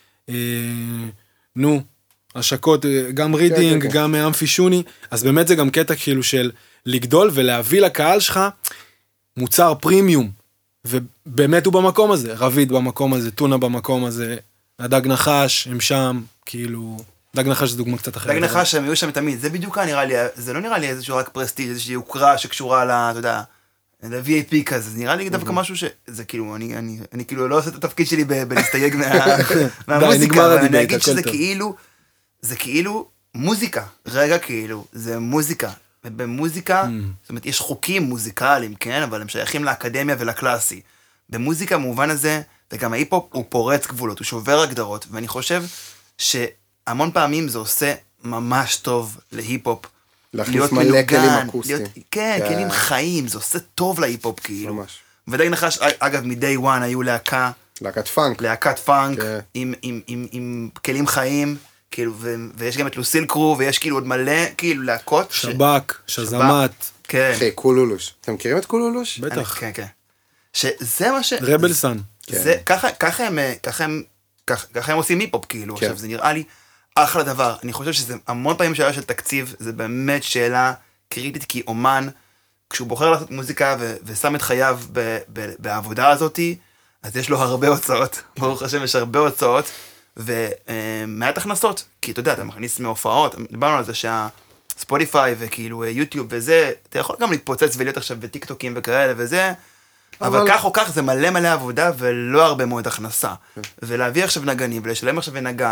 השקות, גם רידינג, גם אמפי שוני, אז באמת זה גם קטע כאילו של לגדול ולהביא לקהל שלך מוצר פרימיום, ובאמת הוא במקום הזה, רביד במקום הזה, טונה במקום הזה, הדג נחש, הם שם, כאילו, דג נחש זה דוגמה קצת אחרת. דג נחש הם היו שם תמיד, זה בדיוק נראה לי, זה לא נראה לי איזשהו רק פרסטיג', איזושהי הוקרה שקשורה אתה יודע, ל-VIP כזה, זה נראה לי דווקא משהו שזה כאילו, אני כאילו לא עושה את התפקיד שלי בלהסתייג מהמוזיקה, אבל אני אגיד שזה כאילו מוזיקה, רגע כאילו, זה מוזיקה, ובמוזיקה, זאת אומרת, יש חוקים מוזיקליים, כן, אבל הם שייכים לאקדמיה ולקלאסי. במוזיקה, במובן הזה, וגם ההיפ-הופ הוא פורץ גבולות, הוא שובר הגדרות, ואני חושב שהמון פעמים זה עושה ממש טוב להיפ-הופ, להכניס מלא כלים אקוסטיים. כן, כלים חיים, זה עושה טוב להיפ-הופ כאילו. ממש. ודג נחש, אגב, מ-day one היו להקת פאנק, עם כלים חיים, כאילו, ויש גם את לוסיל קרו, ויש כאילו עוד מלא, כאילו, להקות. שבק, שזמת. כן. אחי, קולולוש. אתם מכירים את קולולוש? בטח. כן, כן. שזה מה רבלסן. ככה הם עושים היפ-הופ, כאילו. עכשיו, זה נראה לי אחלה דבר. אני חושב שזה המון פעמים שאלה של תקציב, זה באמת שאלה קריטית, כי אומן, כשהוא בוחר לעשות מוזיקה ושם את חייו בעבודה הזאת, אז יש לו הרבה הוצאות. ברוך השם, יש הרבה הוצאות, ומעט הכנסות. כי אתה יודע, אתה מכניס מהופעות, דיברנו על זה שהספוטיפיי וכאילו יוטיוב וזה, אתה יכול גם להתפוצץ ולהיות עכשיו בטיקטוקים וכאלה וזה, אבל כך או כך זה מלא עבודה ולא הרבה מאוד הכנסה. ולהביא עכשיו נגנים ולשלם עכשיו נגן,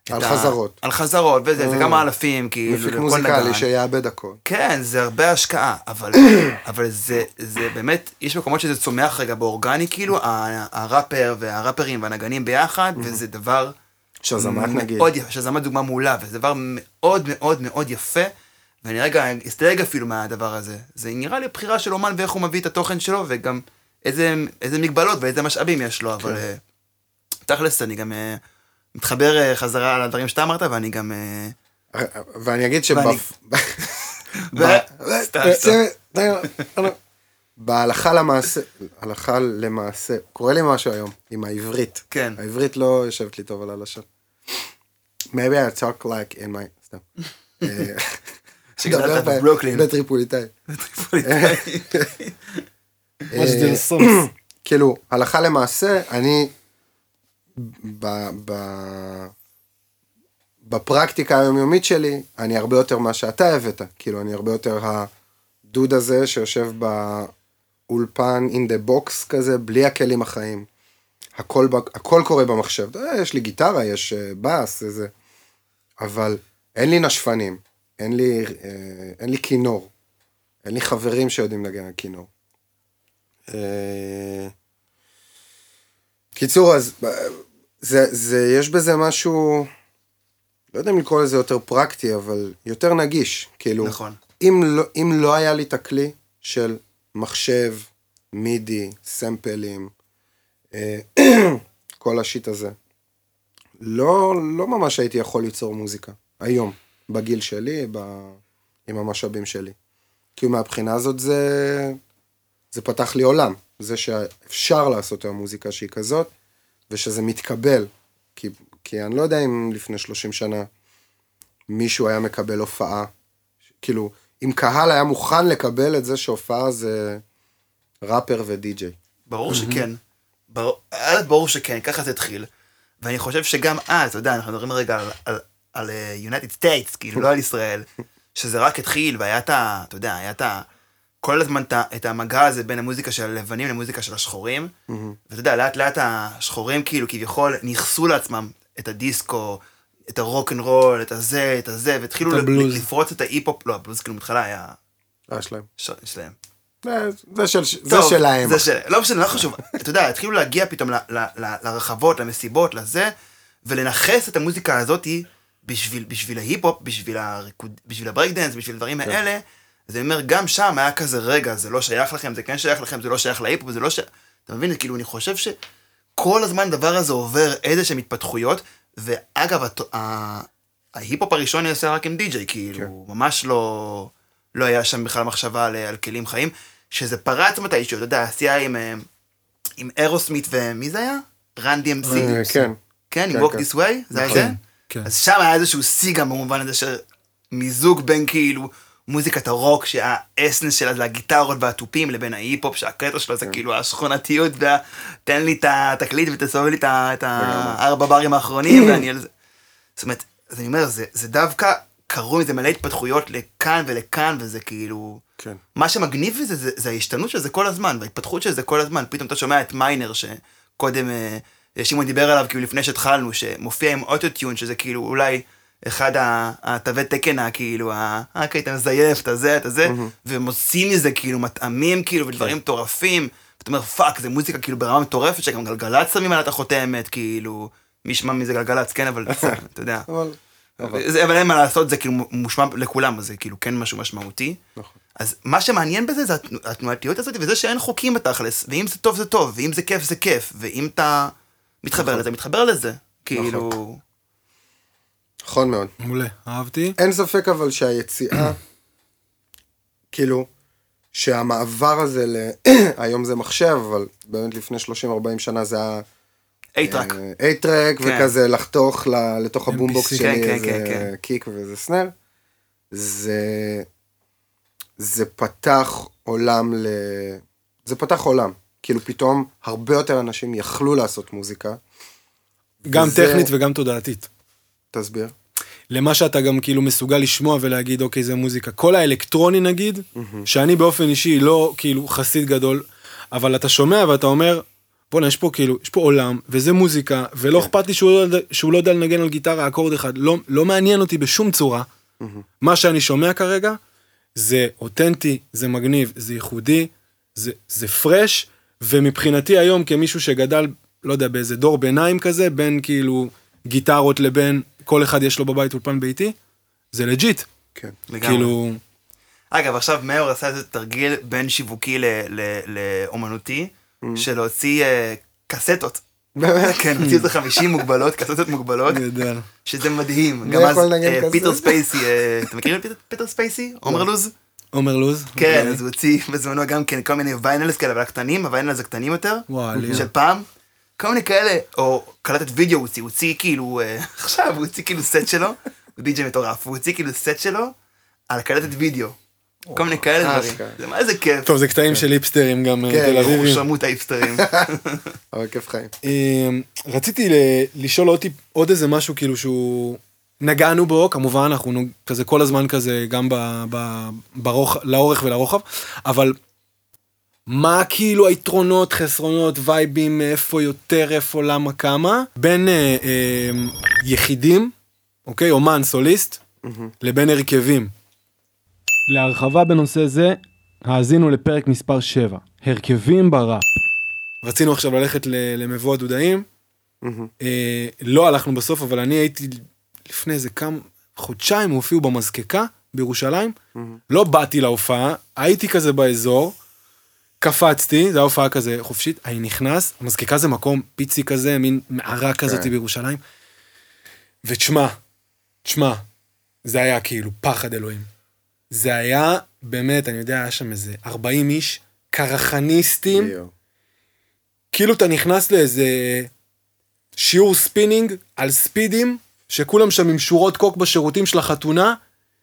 על חזרות. על חזרות, וזה, זה כמה אלפים, כאילו, מפיק מוזיקלי שיאבד הכל. כן, זה הרבה השקעה, אבל זה באמת, יש מקומות שזה צומח רגע באורגני, כאילו, הראפר והראפרים והנגנים ביחד, וזה דבר... שזמת נגיד. שזמת דוגמה מעולה, וזה דבר מאוד מאוד מאוד יפה, ואני רגע אסתייג אפילו מהדבר הזה. זה נראה לי בחירה של אומן ואיך הוא מביא את התוכן שלו, וגם איזה מגבלות ואיזה משאבים יש לו, אבל תכלס אני גם מתחבר חזרה על הדברים שאתה אמרת, ואני גם... ואני אגיד בהלכה למעשה, קורא לי משהו היום, עם העברית. כן. העברית לא יושבת לי טוב על הלשון. Maybe I talk like in my... סתם. שגדלת בברוקלין. בטריפוליטאי. מה שזה לסומס. כאילו, הלכה למעשה, אני בפרקטיקה היומיומית שלי, אני הרבה יותר מה שאתה הבאת. כאילו, אני הרבה יותר הדוד הזה שיושב באולפן in the box כזה, בלי הכלים החיים. הכל קורה במחשב. יש לי גיטרה, יש בס, איזה... אבל אין לי נשפנים, אין לי כינור, אין לי חברים שיודעים לגן על כינור. קיצור, אז יש בזה משהו, לא יודע אם לקרוא לזה יותר פרקטי, אבל יותר נגיש. כאילו, נכון. אם לא היה לי את הכלי של מחשב, מידי, סמפלים, כל השיט הזה, לא ממש הייתי יכול ליצור מוזיקה, היום, בגיל שלי, עם המשאבים שלי. כי מהבחינה הזאת זה פתח לי עולם, זה שאפשר לעשות היום מוזיקה שהיא כזאת, ושזה מתקבל, כי אני לא יודע אם לפני 30 שנה מישהו היה מקבל הופעה, כאילו, אם קהל היה מוכן לקבל את זה שהופעה זה ראפר ודי-ג'יי. ברור שכן, ברור שכן, ככה זה התחיל. ואני חושב שגם אז, אתה יודע, אנחנו מדברים רגע על United States, כאילו, לא על ישראל, שזה רק התחיל, והיה אתה יודע, היה כל הזמן את המגע הזה בין המוזיקה של הלבנים למוזיקה של השחורים, ואתה יודע, לאט לאט השחורים כאילו כביכול נכסו לעצמם את הדיסקו, את הרוק אנד רול, את הזה, והתחילו לפרוץ את ההיפ-הופ, לא, הבלוז כאילו מתחלה היה... שלהם. שלהם. זה שלהם. לא משנה, לא חשוב. אתה יודע, התחילו להגיע פתאום לרחבות, למסיבות, לזה, ולנחס את המוזיקה הזאת בשביל ההיפ-הופ, בשביל הברייק-דנס, בשביל הדברים האלה. אז אני אומר, גם שם היה כזה רגע, זה לא שייך לכם, זה כן שייך לכם, זה לא שייך להיפ-הופ, זה לא שייך... אתה מבין? כאילו, אני חושב שכל הזמן הדבר הזה עובר איזשהם התפתחויות, ואגב, ההיפ-הופ הראשון יעשה רק עם די-ג'יי, כאילו, ממש לא היה שם בכלל מחשבה על כלים חיים, שזה פרץ מתישהו, אתה יודע, עשייה עם אירוסמית ומי זה היה? רנדי אמסי. כן. כן, עם Walk This Way, זה היה זה? כן. אז שם היה איזשהו שיא גם במובן הזה של מיזוג בין כאילו מוזיקת הרוק, שהאסנס שלה זה הגיטרות והטופים, לבין ההיפ-הופ, שהקטע שלו זה כאילו השכונתיות, תן לי את התקליט ותסובב לי את 4 ברים האחרונים, ואני על זה. זאת אומרת, אז אני אומר, זה דווקא קרו מזה מלא התפתחויות לכאן ולכאן, וזה כאילו... כן. מה שמגניב בזה, זה ההשתנות של זה כל הזמן, וההתפתחות של זה כל הזמן. פתאום אתה שומע את מיינר, שקודם שמעון דיבר עליו, כאילו לפני שהתחלנו, שמופיע עם אוטוטיון, שזה כאילו אולי אחד התווי תקן, כאילו, אתה מזייף, את זה, והם עושים מזה כאילו מטעמים, כאילו, ודברים מטורפים, ואתה אומר, פאק, זה מוזיקה כאילו ברמה מטורפת, שגם גלגלץ שמים עליה את החותמת, כאילו, מי שמע מזה גלגלץ, כן, אבל אתה יודע. אבל אין מה לעשות, זה כאילו מושמע לכולם, אז זה כאילו כן משהו משמעותי. אז מה שמעניין בזה זה התנועתיות הזאת, וזה שאין חוקים בתכלס, ואם זה טוב זה טוב, ואם זה כיף זה כיף, ואם אתה מתחבר לזה, מתחבר לזה, כאילו... נכון מאוד. מעולה, אהבתי. אין ספק אבל שהיציאה, כאילו, שהמעבר הזה היום זה מחשב, אבל באמת לפני 30-40 שנה זה היה... A-טרק וכזה לחתוך לתוך הבומבוקס שלי איזה קיק ואיזה סנר. זה פתח עולם זה פתח עולם. כאילו פתאום הרבה יותר אנשים יכלו לעשות מוזיקה. גם טכנית וגם תודעתית. תסביר. למה שאתה גם כאילו מסוגל לשמוע ולהגיד, אוקיי, זה מוזיקה. כל האלקטרוני נגיד, שאני באופן אישי לא כאילו חסיד גדול, אבל אתה שומע ואתה אומר, בוא'נה, יש פה כאילו, יש פה עולם, וזה מוזיקה, ולא אכפת לי שהוא לא יודע לנגן על גיטרה אקורד אחד, לא מעניין אותי בשום צורה. מה שאני שומע כרגע, זה אותנטי, זה מגניב, זה ייחודי, זה פרש, ומבחינתי היום כמישהו שגדל, לא יודע, באיזה דור ביניים כזה, בין כאילו גיטרות לבין כל אחד יש לו בבית אולפן ביתי, זה לג'יט. כן. כאילו... אגב, עכשיו מאור עשה איזה תרגיל בין שיווקי לאומנותי, של להוציא קסטות. באמת? כן, הוציא איזה 50 מוגבלות, קסטות מוגבלות, נהדר. שזה מדהים. מי גם אז יכול לנגן כזה? פיטר ספייסי, אתה מכיר את פיטר ספייסי? עומר לוז? עומר לוז? כן, אז הוא הוציא בזמנו גם כן כל מיני ויינלס כאלה, אבל הקטנים, הוויינלס הקטנים יותר, וואלה. של פעם, כל מיני כאלה, או קלטת וידאו הוא הוציא כאילו, עכשיו הוא הוציא כאילו סט שלו, הוא די.ג'יי מטורף, הוא הוציא כאילו סט שלו, על קלטת וידאו. כל מיני כאלה דברים. זה מה איזה כיף. טוב, זה קטעים של היפסטרים גם תל הוא אביבים. שמעו את ההיפסטרים. אבל כיף חיים. רציתי לשאול עוד איזה משהו כאילו שהוא... נגענו בו, כמובן, אנחנו כזה כל הזמן כזה, גם לאורך ולרוחב, אבל מה כאילו היתרונות, חסרונות, וייבים, איפה יותר, איפה, למה, כמה, בין יחידים, אוקיי, אומן, סוליסט, לבין הרכבים. להרחבה בנושא זה, האזינו לפרק מספר 7, הרכבים בראפ. רצינו עכשיו ללכת למבוא הדודאים, לא הלכנו בסוף, אבל אני הייתי... לפני איזה כמה חודשיים הופיעו במזקקה בירושלים, לא באתי להופעה, הייתי כזה באזור, קפצתי, זו ההופעה כזה חופשית, אני נכנס, המזקקה זה מקום פיצי כזה, מין מערה כזאת בירושלים, ותשמע, זה היה כאילו פחד אלוהים. זה היה, באמת, אני יודע, היה שם איזה 40 איש, קרחניסטים, כאילו אתה נכנס לאיזה שיעור ספינינג על ספידים, שכולם שם עם שורות קוק בשירותים של החתונה,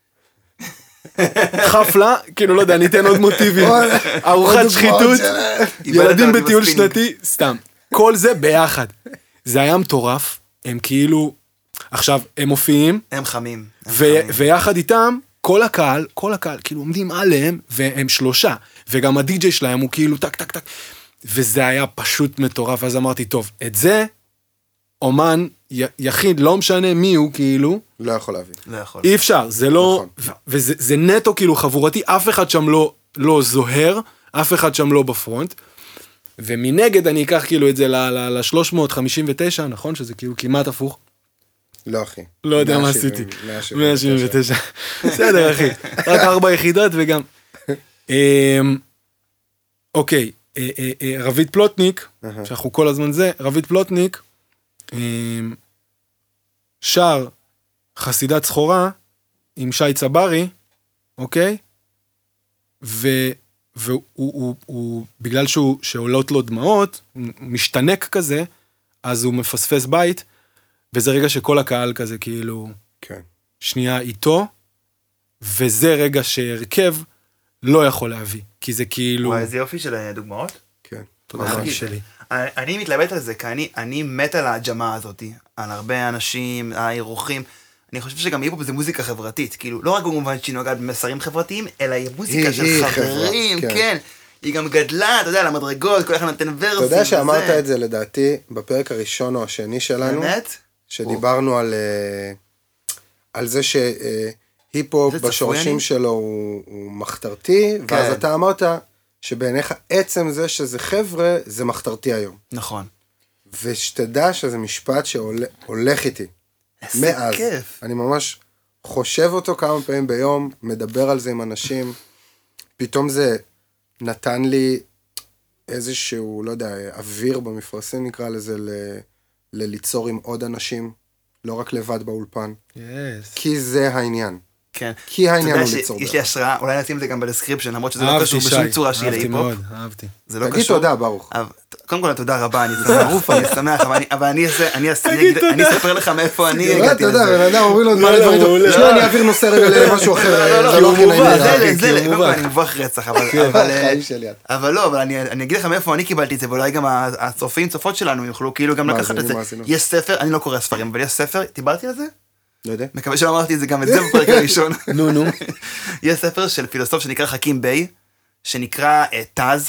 חפלה, כאילו לא יודע, אני אתן עוד מוטיבים, ארוחת שחיתות, ילדים בטיול שנתי, סתם, כל זה ביחד. זה היה מטורף, הם כאילו, עכשיו, הם מופיעים, הם חמים. ויחד איתם, כל הקהל, כאילו עומדים עליהם, והם 3, וגם הדי-ג'יי שלהם הוא כאילו טק, טק, טק, וזה היה פשוט מטורף, אז אמרתי, טוב, את זה, אומן, יחיד, לא משנה מי הוא, כאילו, לא יכול להביא. אי אפשר, זה לא, וזה נטו כאילו חבורתי, אף אחד שם לא זוהר, אף אחד שם לא בפרונט, ומנגד אני אקח כאילו את זה ל-359, נכון? שזה כאילו כמעט הפוך. לא, אחי. לא יודע מה עשיתי. 179. בסדר, אחי. רק 4 יחידות וגם... אוקיי, רביד פלוטניק, שאנחנו כל הזמן זה, רביד פלוטניק, שר חסידת סחורה עם שי צברי, אוקיי? והוא בגלל שעולות לו דמעות, משתנק כזה, אז הוא מפספס בית, וזה רגע שכל הקהל כזה כאילו, כן. שנייה איתו, וזה רגע שהרכב לא יכול להביא, כי זה כאילו... וואי, איזה יופי של דוגמאות. כן. תודה רבה שלי. אני מתלבט על זה, כי אני מת על הג'מה הזאת, על הרבה אנשים, האירוחים. אני חושב שגם יהיה פה בזה מוזיקה חברתית, כאילו, לא רק במובן שהיא נוגעת במסרים חברתיים, אלא היא מוזיקה של חברים, כן. היא גם גדלה, אתה יודע, על המדרגות, כל אחד נותן ורסים. אתה יודע שאמרת את זה לדעתי בפרק הראשון או השני שלנו, באמת? שדיברנו על זה שהיפ-הופ בשורשים שלו הוא מחתרתי, ואז אתה אמרת שבעיניך עצם זה שזה חבר'ה, זה מחתרתי היום. נכון. ושתדע שזה משפט שהולך איתי. מאז. כיף. אני ממש חושב אותו כמה פעמים ביום, מדבר על זה עם אנשים, פתאום זה נתן לי איזשהו, לא יודע, אוויר במפרסים נקרא לזה, ליצור עם עוד אנשים, לא רק לבד באולפן. כי זה העניין. כן. כי העניין הוא ליצור. יש לי השראה, אולי נשים את זה גם בדסקריפשן, למרות שזה לא קשור בשום צורה שהיא להיפ-הופ. אהבתי מאוד, אהבתי. תגיד תודה, ברוך. קודם כל, תודה רבה, אני שמח, אבל אני אספר לך מאיפה אני הגעתי אתה יודע, בן אדם אומרים לו דברים דברים, שלא אני אעביר נושא רגע למשהו אחר. לא, לא, אני מובך רצח, אבל לא, אבל אני אגיד לך מאיפה אני קיבלתי את זה, ואולי גם הצופים, צופות שלנו יוכלו כאילו גם לקחת את זה. יש ספר, אני לא קורא ספרים, אבל יש ספר, דיברתי על זה? לא יודע. מקווה שלא אמרתי את זה גם את זה בפרק הראשון. נו. יש ספר של פילוסוף שנקרא חכים ביי, שנקרא תז,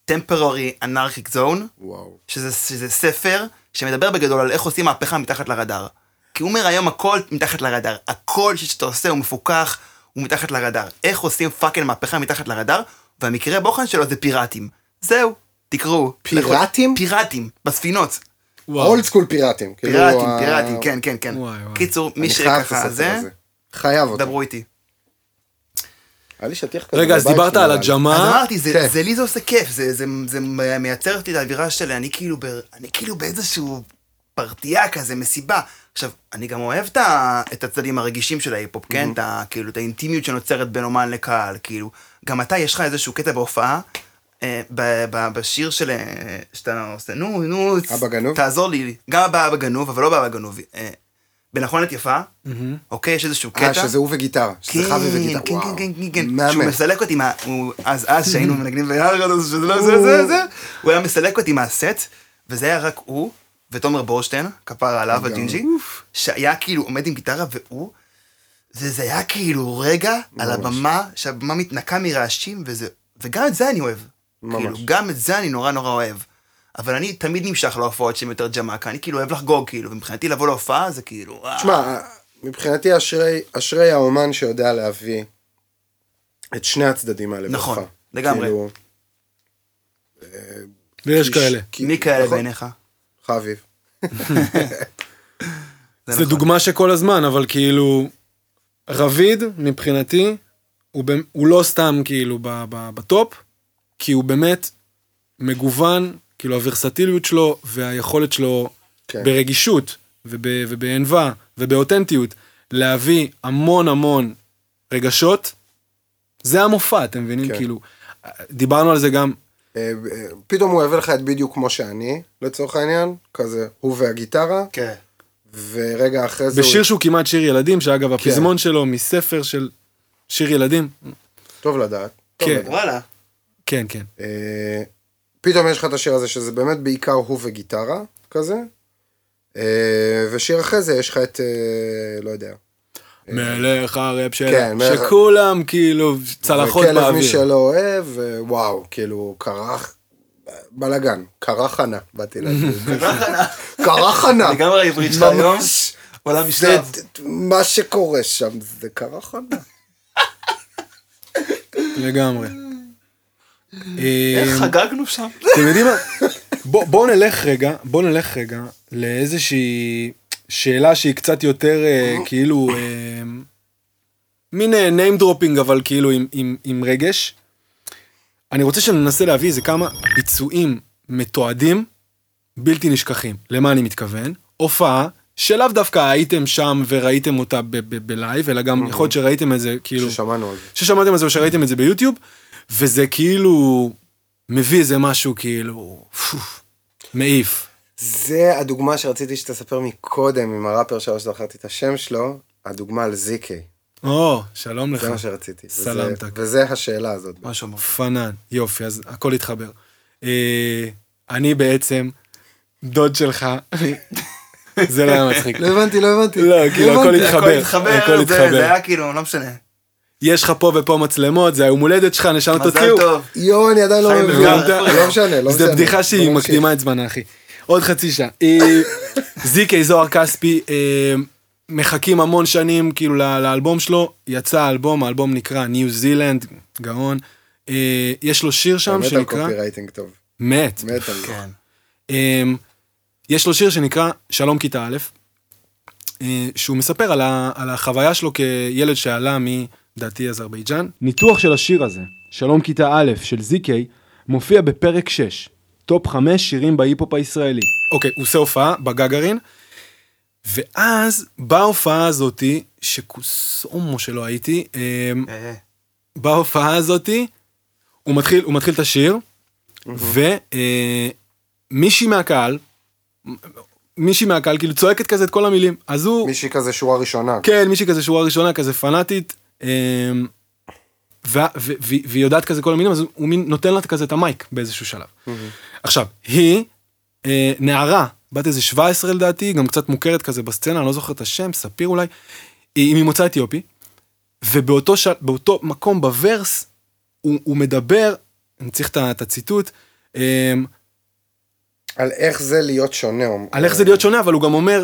Temporary Anarchic Zone, וואו. שזה ספר שמדבר בגדול על איך עושים מהפכה מתחת לרדאר. כי הוא אומר היום הכל מתחת לרדאר, הכל שאתה עושה הוא מפוקח, הוא מתחת לרדאר. איך עושים פאקינג מהפכה מתחת לרדאר, והמקרה בוחן שלו זה פיראטים. זהו, תקראו. פיראטים? פיראטים, בספינות. אולד סקול פיראטים. פיראטים, כן, כן, כן. וואי, וואי. קיצור, מי אני חייב את שככה הספר זה, הזה. חייב אותו. דברו איתי. היה לי שטיח כזה. רגע, אז בבית דיברת שלי, על אבל- אז הג'מה, אמרתי, כן. זה לי זה עושה כיף, זה מייצר אותי את האווירה שלי, אני כאילו באיזשהו פרטייה כזה, מסיבה. עכשיו, אני גם אוהב את הצדדים הרגישים של ההיפ-הופ, כן? כאילו, את האינטימיות שנוצרת בין אומן לקהל, כאילו. גם אתה, יש לך איזשהו קטע בהופעה, בשיר שאתה עושה, נו, אבא גנוב? תעזור לי, גם אבא גנוב, אבל לא באבא גנוב. בנחונת יפה, אוקיי, יש איזשהו קטע. שזה הוא וגיטרה. שזה חווי וגיטרה. כן, וואו. כן, כן, כן, מהמם. שהוא מסלק אותי אז שהיינו מנגנים שזה לא זה, הוא היה מסלק אותי מהסט, וזה היה רק הוא ותומר בורשטיין, כפרה עליו הג'ינג'י, שהיה כאילו עומד עם גיטרה וזה היה כאילו רגע על הבמה, שהבמה מתנקה מרעשים, וגם את זה אני אוהב. כאילו, גם את זה אני נורא נורא אוהב. אבל אני תמיד נמשך להופעות שהן יותר ג'מאקה, אני כאילו אוהב לחגוג, כאילו, ומבחינתי לבוא להופעה זה כאילו... תשמע, מבחינתי אשרי האומן שיודע להביא את שני הצדדים האלה. נכון, בהופעה. לגמרי. כאילו, ויש כאלה. מי כאלה נכון. בעיניך? חביב. זה נכון. דוגמה שכל הזמן, אבל כאילו, רביד, מבחינתי, הוא לא סתם כאילו בטופ, כי הוא באמת מגוון, כאילו הוורסטיליות שלו והיכולת שלו כן. ברגישות ובענווה ובאותנטיות להביא המון המון רגשות, זה המופע, אתם מבינים? כן. כאילו, דיברנו על זה גם, פתאום הוא הביא לך את בדיוק כמו שאני, לצורך העניין, כזה, הוא והגיטרה, כן. ורגע אחרי זה... בשיר שהוא כמעט שיר ילדים, שאגב, הפזמון שלו מספר של שיר ילדים, טוב לדעת. טוב כן. לדעת. וואלה. כן, כן. פתאום יש לך את השיר הזה, שזה באמת בעיקר הוא וגיטרה, כזה, ושיר אחרי זה יש לך את, לא יודע. מלך הראפ כן, שכולם כאילו צלחות וכלב מי באוויר. שלא אוהב, וואו, כאילו, בלגן, קרחנה, באתי להגיד. קרחנה. לגמרי העברית שלך היום, ממש. עולם זה משלב. מה שקורה שם, זה קרחנה. לגמרי. איך חגגנו שם? אתם יודעים מה? בואו נלך רגע לאיזושהי שאלה שהיא קצת יותר כאילו מין name dropping אבל כאילו עם רגש. אני רוצה שננסה להביא איזה כמה ביצועים מתועדים בלתי נשכחים. למה אני מתכוון? הופעה שלאו דווקא הייתם שם וראיתם אותה בלייב, אלא גם יכול להיות שראיתם את זה כאילו... ששמענו על זה. ששמעתם את זה ושראיתם את זה ביוטיוב, וזה כאילו מביא איזה משהו כאילו מעיף. זה הדוגמה שרציתי שתספר מקודם עם הראפר שלו שזכרתי את השם שלו, הדוגמה על זיקי. שלום לך. זה מה שרציתי. סלמתק. וזה השאלה הזאת. משהו אמר. פנן, יופי, אז הכל התחבר. אני בעצם דוד שלך, זה לא היה מצחיק. לא הבנתי. לא, כאילו הכל הכל התחבר. התחבר, זה היה כאילו, לא משנה. יש לך פה ופה מצלמות, זה היום הולדת שלך, נשאר מזל תוציאו. טוב. יו, אני עדיין לא חיים מבין. וגם- לא משנה, לא משנה. זה בדיחה שהיא בוא נמשיך. מקדימה את זמנה, אחי. עוד חצי שעה. זיקי זוהר כספי, מחכים המון שנים כאילו לאלבום שלו, יצא האלבום נקרא ניו זילנד, גאון. יש לו שיר שם באמת על שנקרא, קופי רייטינג טוב. מת. מת על זה. כן. יש לו שיר שנקרא שלום כיתה א', שהוא מספר על החוויה שלו כילד שעלה מדעתי אזרבייג'אן. ניתוח של השיר הזה, שלום כיתה א' של זיקי, מופיע בפרק 6, טופ 5 שירים בהיפ-הופ הישראלי. אוקיי, הוא עושה הופעה בגגרין, ואז בהופעה הזאתי, שכוסומו שלא הייתי, בהופעה הזאתי, הוא מתחיל את השיר, ומישהי מהקהל כאילו צועקת כזה את כל המילים, אז הוא... מישהי כזה שורה ראשונה. כן, מישהי כזה שורה ראשונה, כזה פנאטית, והיא יודעת כזה כל המילים, אז הוא נותן לה כזה את המייק באיזשהו שלב. עכשיו, היא נערה, בת איזה 17 לדעתי, גם קצת מוכרת כזה בסצנה, אני לא זוכר את השם, ספיר אולי, היא ממוצא אתיופי, ובאותו מקום בוורס, הוא מדבר, אני צריך את הציטוט, על איך זה להיות שונה. על איך זה להיות שונה, אבל הוא גם אומר,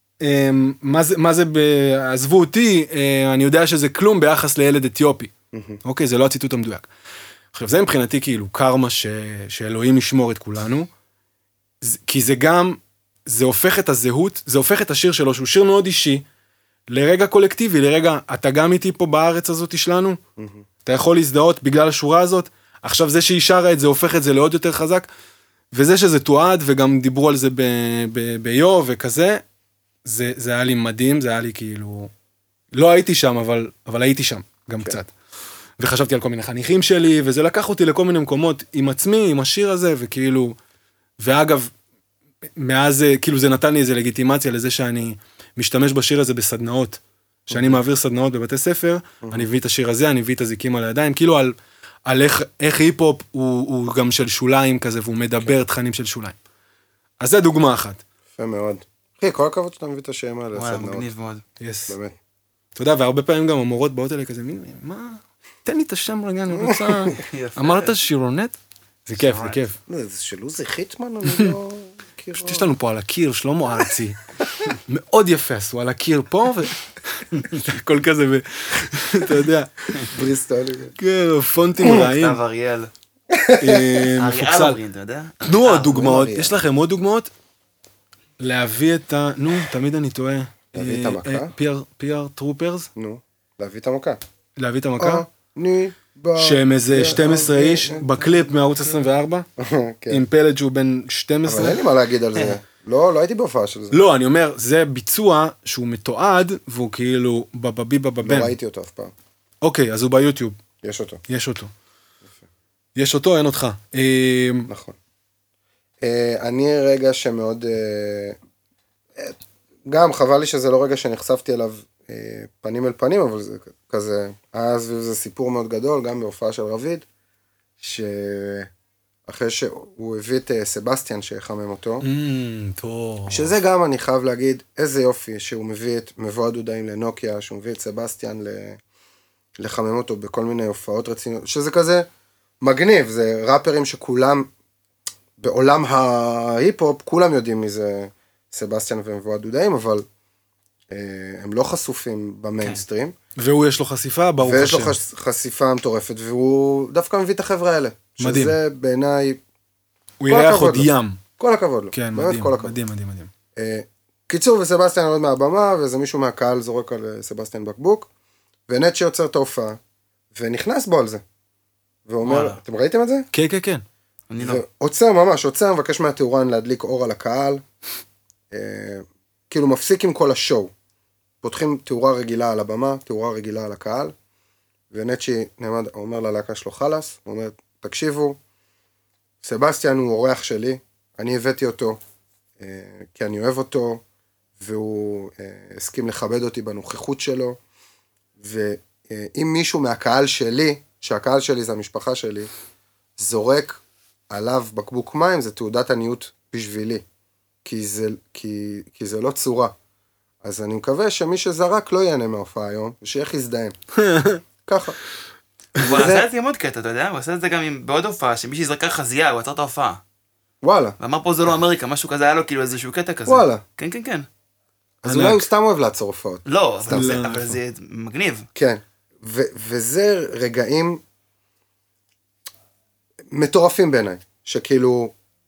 מה זה עזבו אותי, אני יודע שזה כלום ביחס לילד אתיופי. אוקיי, זה לא הציטוט המדויק. עכשיו, זה מבחינתי כאילו קרמה שאלוהים ישמור את כולנו, כי זה גם, זה הופך את הזהות, זה הופך את השיר שלו, שהוא שיר מאוד אישי, לרגע קולקטיבי, לרגע, אתה גם איתי פה בארץ הזאת שלנו, אתה יכול להזדהות בגלל השורה הזאת, עכשיו זה שהיא שרה את זה, הופך את זה לעוד יותר חזק, וזה שזה תועד, וגם דיברו על זה ביו וכזה, זה היה לי מדהים, זה היה לי כאילו, לא הייתי שם, אבל הייתי שם, גם קצת. וחשבתי על כל מיני חניכים שלי, וזה לקח אותי לכל מיני מקומות עם עצמי, עם השיר הזה, וכאילו, ואגב, מאז, כאילו זה נתן לי איזו לגיטימציה לזה שאני משתמש בשיר הזה בסדנאות, שאני מעביר סדנאות בבתי ספר, אני מביא את השיר הזה, אני מביא את הזיקים על הידיים, כאילו על איך היפ-הופ הוא גם של שוליים כזה, והוא מדבר תכנים של שוליים. אז זה דוגמה אחת. יפה מאוד. אחי, כל הכבוד שאתה מביא את השם האלה וואי, לסדנאות. מגניב מאוד. באמת. אתה יודע, והרבה פעמים גם המורות באות אליי כזה, מה? תן לי את השם רגע, אני רוצה... אמרת שירונט? זה כיף, זה כיף. זה של עוזי חיטמן, אני לא... פשוט יש לנו פה על הקיר, שלמה ארצי. מאוד יפה, עשו על הקיר פה, הכל כזה, אתה יודע. בריסטולי. כן, פונטים רעים. כתב אריאל. מפוקסל. אריאל, אתה יודע? תנו עוד דוגמאות, יש לכם עוד דוגמאות? להביא את ה... נו, תמיד אני טועה. להביא את המכה? PR טרופרס? נו, להביא את המכה. להביא את המכה? בא... שהם איזה 12 איש בקליפ מערוץ 24, עם פלד שהוא בן 12. אבל אין לי מה להגיד על זה. לא הייתי בהופעה של זה. לא, אני אומר, זה ביצוע שהוא מתועד, והוא כאילו בבבי בבבם. לא ראיתי אותו אף פעם. אוקיי, אז הוא ביוטיוב. יש אותו. יש אותו. יש אותו, אין אותך. נכון. אני רגע שמאוד... גם חבל לי שזה לא רגע שנחשפתי אליו פנים אל פנים, אבל זה כזה, אז זה סיפור מאוד גדול, גם בהופעה של רביד, שאחרי שהוא הביא את סבסטיאן שיחמם אותו, טוב. שזה גם אני חייב להגיד, איזה יופי שהוא מביא את מבוא הדודאים לנוקיה, שהוא מביא את סבסטיאן לחמם אותו בכל מיני הופעות רציניות, שזה כזה מגניב, זה ראפרים שכולם, בעולם ההיפ-הופ, כולם יודעים מי זה סבסטיאן ומבוא הדודאים, אבל הם לא חשופים במיינסטרים. והוא יש לו חשיפה, ברוך השם. ויש לו חשיפה מטורפת, והוא דווקא מביא את החבר'ה האלה. מדהים. שזה בעיניי... הוא ירח עוד ים. כל הכבוד לו. כן, באמת מדהים, כל הכבוד. מדהים, מדהים, מדהים. קיצור, וסבסטיאן עולה מהבמה, ואיזה מישהו מהקהל זורק על סבסטיאן בקבוק, ונט שיוצר את ההופעה, ונכנס בו על זה. ואומר, אתם ראיתם את זה? כן, כן, כן. אני לא. ועוצר ממש, עוצר, מבקש מהתאורן להדליק אור על הקהל, כאילו מפסיק עם כל השואו. פותחים תאורה רגילה על הבמה, תאורה רגילה על הקהל, ונצ'י נעמד, אומר ללהקה שלו חלס, הוא אומר, תקשיבו, סבסטיאן הוא אורח שלי, אני הבאתי אותו, כי אני אוהב אותו, והוא הסכים לכבד אותי בנוכחות שלו, ואם מישהו מהקהל שלי, שהקהל שלי זה המשפחה שלי, זורק עליו בקבוק מים, זה תעודת עניות בשבילי, כי זה לא צורה. אז אני מקווה שמי שזרק לא יענה מההופעה היום, ושיח יזדהם. ככה. הוא עשה את זה עם עוד קטע, אתה יודע? הוא עשה את זה גם בעוד הופעה, שמי שיזרקה חזייה, הוא עצר את ההופעה. וואלה. ואמר פה זה לא אמריקה, משהו כזה, היה לו כאילו איזשהו קטע כזה. וואלה. כן, כן, כן. אז אולי הוא סתם אוהב לעצור הופעות. לא, אבל זה מגניב. כן. וזה רגעים מטורפים בעיניי, שכאילו,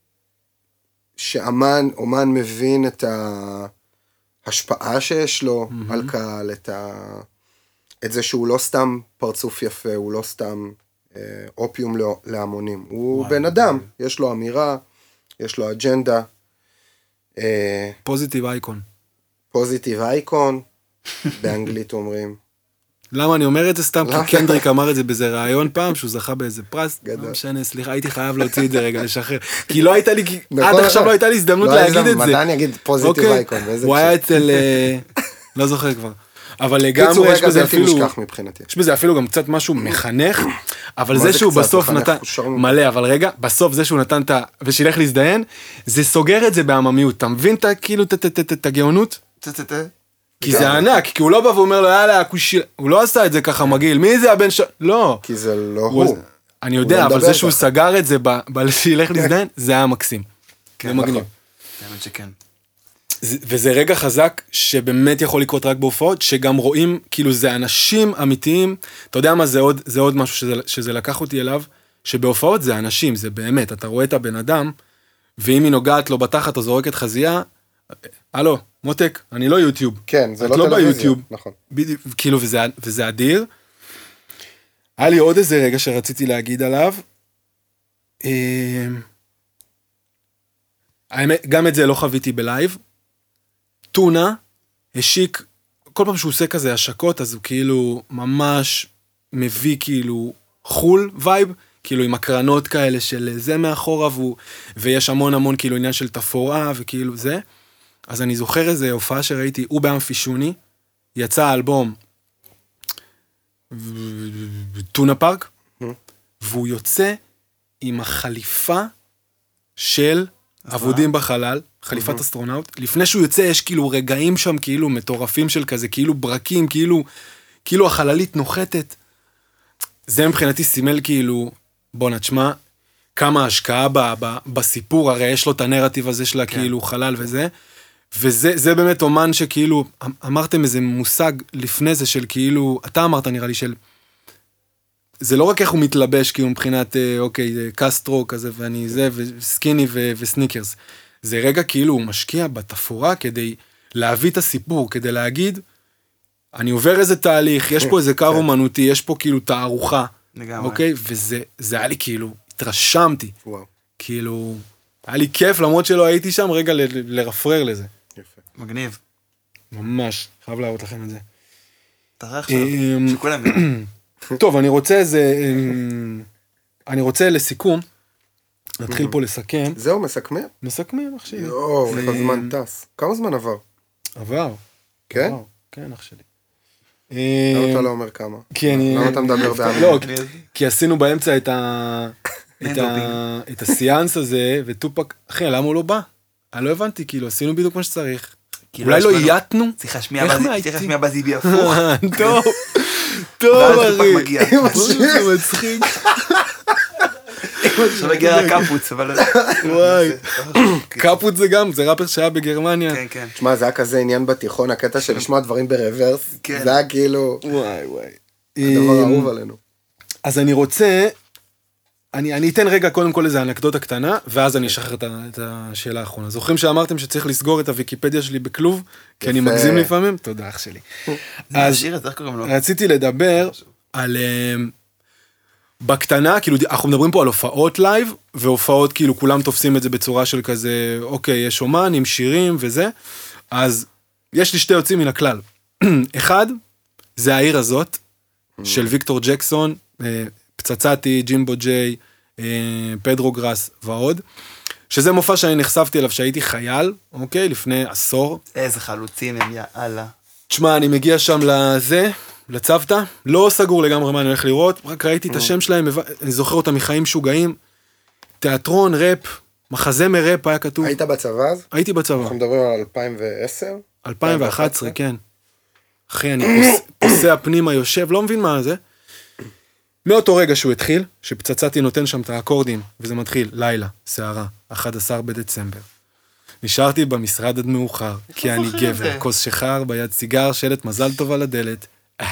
אומן מבין את ההשפעה שיש לו על קהל, את זה שהוא לא סתם פרצוף יפה, הוא לא סתם אופיום להמונים, הוא בן אדם, יש לו אמירה, יש לו אג'נדה. פוזיטיב אייקון. פוזיטיב אייקון, באנגלית אומרים. למה אני אומר את זה סתם? כי קנדריק אמר את זה באיזה רעיון פעם, שהוא זכה באיזה פרס. גדול. משנה, סליחה, הייתי חייב להוציא את זה רגע, לשחרר. כי לא הייתה לי, עד עכשיו לא הייתה לי הזדמנות להגיד את זה. מתי אני אגיד פוזיטיב אייקון? הוא היה אצל, לא זוכר כבר. אבל לגמרי יש בזה אפילו, יש בזה אפילו גם קצת משהו מחנך, אבל זה שהוא בסוף נתן, מלא, אבל רגע, בסוף זה שהוא נתן ושילך להזדיין, זה סוגר את זה בעממיות, אתה מבין כאילו את הגאונות? כי זה ענק, כי הוא לא בא ואומר לו, יאללה, הוא לא עשה את זה ככה מגעיל, מי זה הבן לא. כי זה לא הוא. אני יודע, לא אבל מדבר זה שהוא ככה. סגר את זה שילך להזדיין, זה היה מקסים. כן, זה מגניב. נכון. האמת שכן. וזה רגע חזק שבאמת יכול לקרות רק בהופעות, שגם רואים, כאילו זה אנשים אמיתיים, אתה יודע מה, זה עוד משהו שזה לקח אותי אליו, שבהופעות זה אנשים, זה באמת, אתה רואה את הבן אדם, ואם היא נוגעת לו בתחת או זורקת חזייה, הלו, מותק, אני לא יוטיוב. כן, זה את לא לא טלוויזיה. ביוטיוב. נכון. בדיוק, כאילו, וזה אדיר. היה לי עוד איזה רגע שרציתי להגיד עליו. האמת, גם את זה לא חוויתי בלייב. טונה השיק, כל פעם שהוא עושה כזה השקות, אז הוא כאילו ממש מביא כאילו חול וייב, כאילו עם הקרנות כאלה של זה מאחורה, ויש המון כאילו עניין של תפאורה וכאילו זה. אז אני זוכר איזה הופעה שראיתי, הוא באמפישוני, יצא האלבום טונה פארק, והוא יוצא עם החליפה של עבודים בחלל, חליפת אסטרונאוט. לפני שהוא יוצא יש כאילו רגעים שם כאילו מטורפים של כזה, כאילו ברקים, כאילו החללית נוחתת. זה מבחינתי סימל כאילו, בוא נשמע, כמה השקעה בסיפור, הרי יש לו את הנרטיב הזה שלה כאילו חלל וזה. וזה באמת אומן שכאילו, אמרתם איזה מושג לפני זה של כאילו, אתה אמרת נראה לי של, זה לא רק איך הוא מתלבש, כאילו מבחינת, אוקיי, קסטרו כזה, ואני זה, וסקיני וסניקרס. זה רגע כאילו הוא משקיע בתפאורה כדי להביא את הסיפור, כדי להגיד, אני עובר איזה תהליך, יש פה איזה קו אומנותי, יש פה כאילו תערוכה. לגמרי. אוקיי? וזה היה לי כאילו, התרשמתי. וואו. כאילו, היה לי כיף, למרות שלא הייתי שם, רגע לרפרר לזה. יפה. מגניב. ממש, חייב להראות לכם את זה. תראה עכשיו, שכולם... טוב, אני רוצה לסיכום, נתחיל פה לסכם. זהו, מסכמים? מסכמים, אח שלי. יואו, איך הזמן טס. כמה זמן עבר? עבר. כן? עבר, כן, אח שלי. למה אתה לא אומר כמה? כי אני... למה אתה מדבר באמירה? לא, כי עשינו באמצע את הסיאנס הזה, וטופק, אחי, למה הוא לא בא? אני לא הבנתי, כאילו, עשינו בדיוק מה שצריך. אולי לא אייתנו? צריך להשמיע בזיבי הפוך. טוב, ואז אחי. טופק מגיע. זה מצחיק. עכשיו מגיע הקפוץ, אבל... וואי. קפוץ זה גם, זה ראפר שהיה בגרמניה. כן, כן. תשמע, זה היה כזה עניין בתיכון, הקטע של לשמוע דברים ברוורס. כן. זה היה כאילו... וואי. הדבר האהוב עלינו. אז אני רוצה, אני אתן רגע קודם כל איזה אנקדוטה קטנה, ואז אני אשחרר את השאלה האחרונה. זוכרים שאמרתם שצריך לסגור את הוויקיפדיה שלי בכלוב? כי אני מגזים לפעמים? תודה, אח שלי. אז רציתי לדבר על... בקטנה, כאילו, אנחנו מדברים פה על הופעות לייב, והופעות, כאילו, כולם תופסים את זה בצורה של כזה, אוקיי, יש אומן עם שירים וזה, אז יש לי שתי יוצאים מן הכלל. אחד, זה העיר הזאת, של ויקטור ג'קסון, פצצתי, ג'ימבו ג'יי, פדרו גראס ועוד, שזה מופע שאני נחשפתי אליו שהייתי חייל, אוקיי, לפני עשור. איזה חלוצים הם, יאללה. תשמע, אני מגיע שם לזה, לצוותא, לא סגור לגמרי מה אני הולך לראות, רק ראיתי את השם שלהם, אני זוכר אותם מחיים שוגעים, תיאטרון, ראפ, מחזמר ראפ היה כתוב. היית בצבא אז? הייתי בצבא. אנחנו מדברים על 2010? 2011, כן. אחי, אני פוסע פנימה יושב, לא מבין מה זה. מאותו רגע שהוא התחיל, שפצצתי נותן שם את האקורדים, וזה מתחיל, לילה, שערה, 11 בדצמבר. נשארתי במשרד עד מאוחר, כי אני גבר, כוס שחר, ביד סיגר, שלט מזל טוב על הדלת.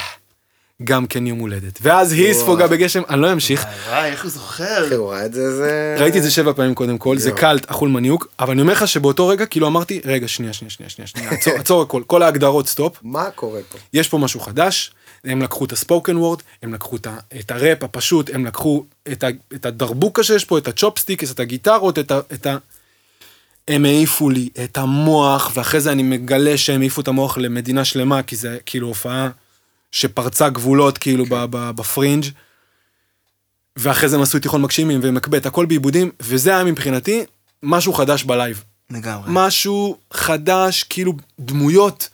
גם כן יום הולדת. ואז היא ספוגה בגשם, אני לא אמשיך. וואי, איך הוא זוכר? אחי, הוא ראה את זה, ראיתי את זה 7 פעמים קודם כל, זה קלט, אכול מניוק, אבל אני אומר לך שבאותו רגע, כאילו אמרתי, רגע, שנייה, עצור הכל, כל ההגדרות סטופ. מה קורה פה? יש פה משהו חדש, הם לקחו את הספוקן וורד, הם לקחו את הראפ הפשוט, הם לקחו את הדרבוקה שיש פה, את הצ'ופסטיק, את הגיטרות, הם העיפו לי את המוח, ואחרי זה אני מגלה שהם העיפו את המוח למדינה שלמה, כי זה כאילו הופעה שפרצה גבולות כאילו בפרינג', ואחרי זה הם עשו תיכון מגשימים ומקבט, הכל בעיבודים, וזה היה מבחינתי משהו חדש בלייב. לגמרי. משהו חדש, כאילו דמויות,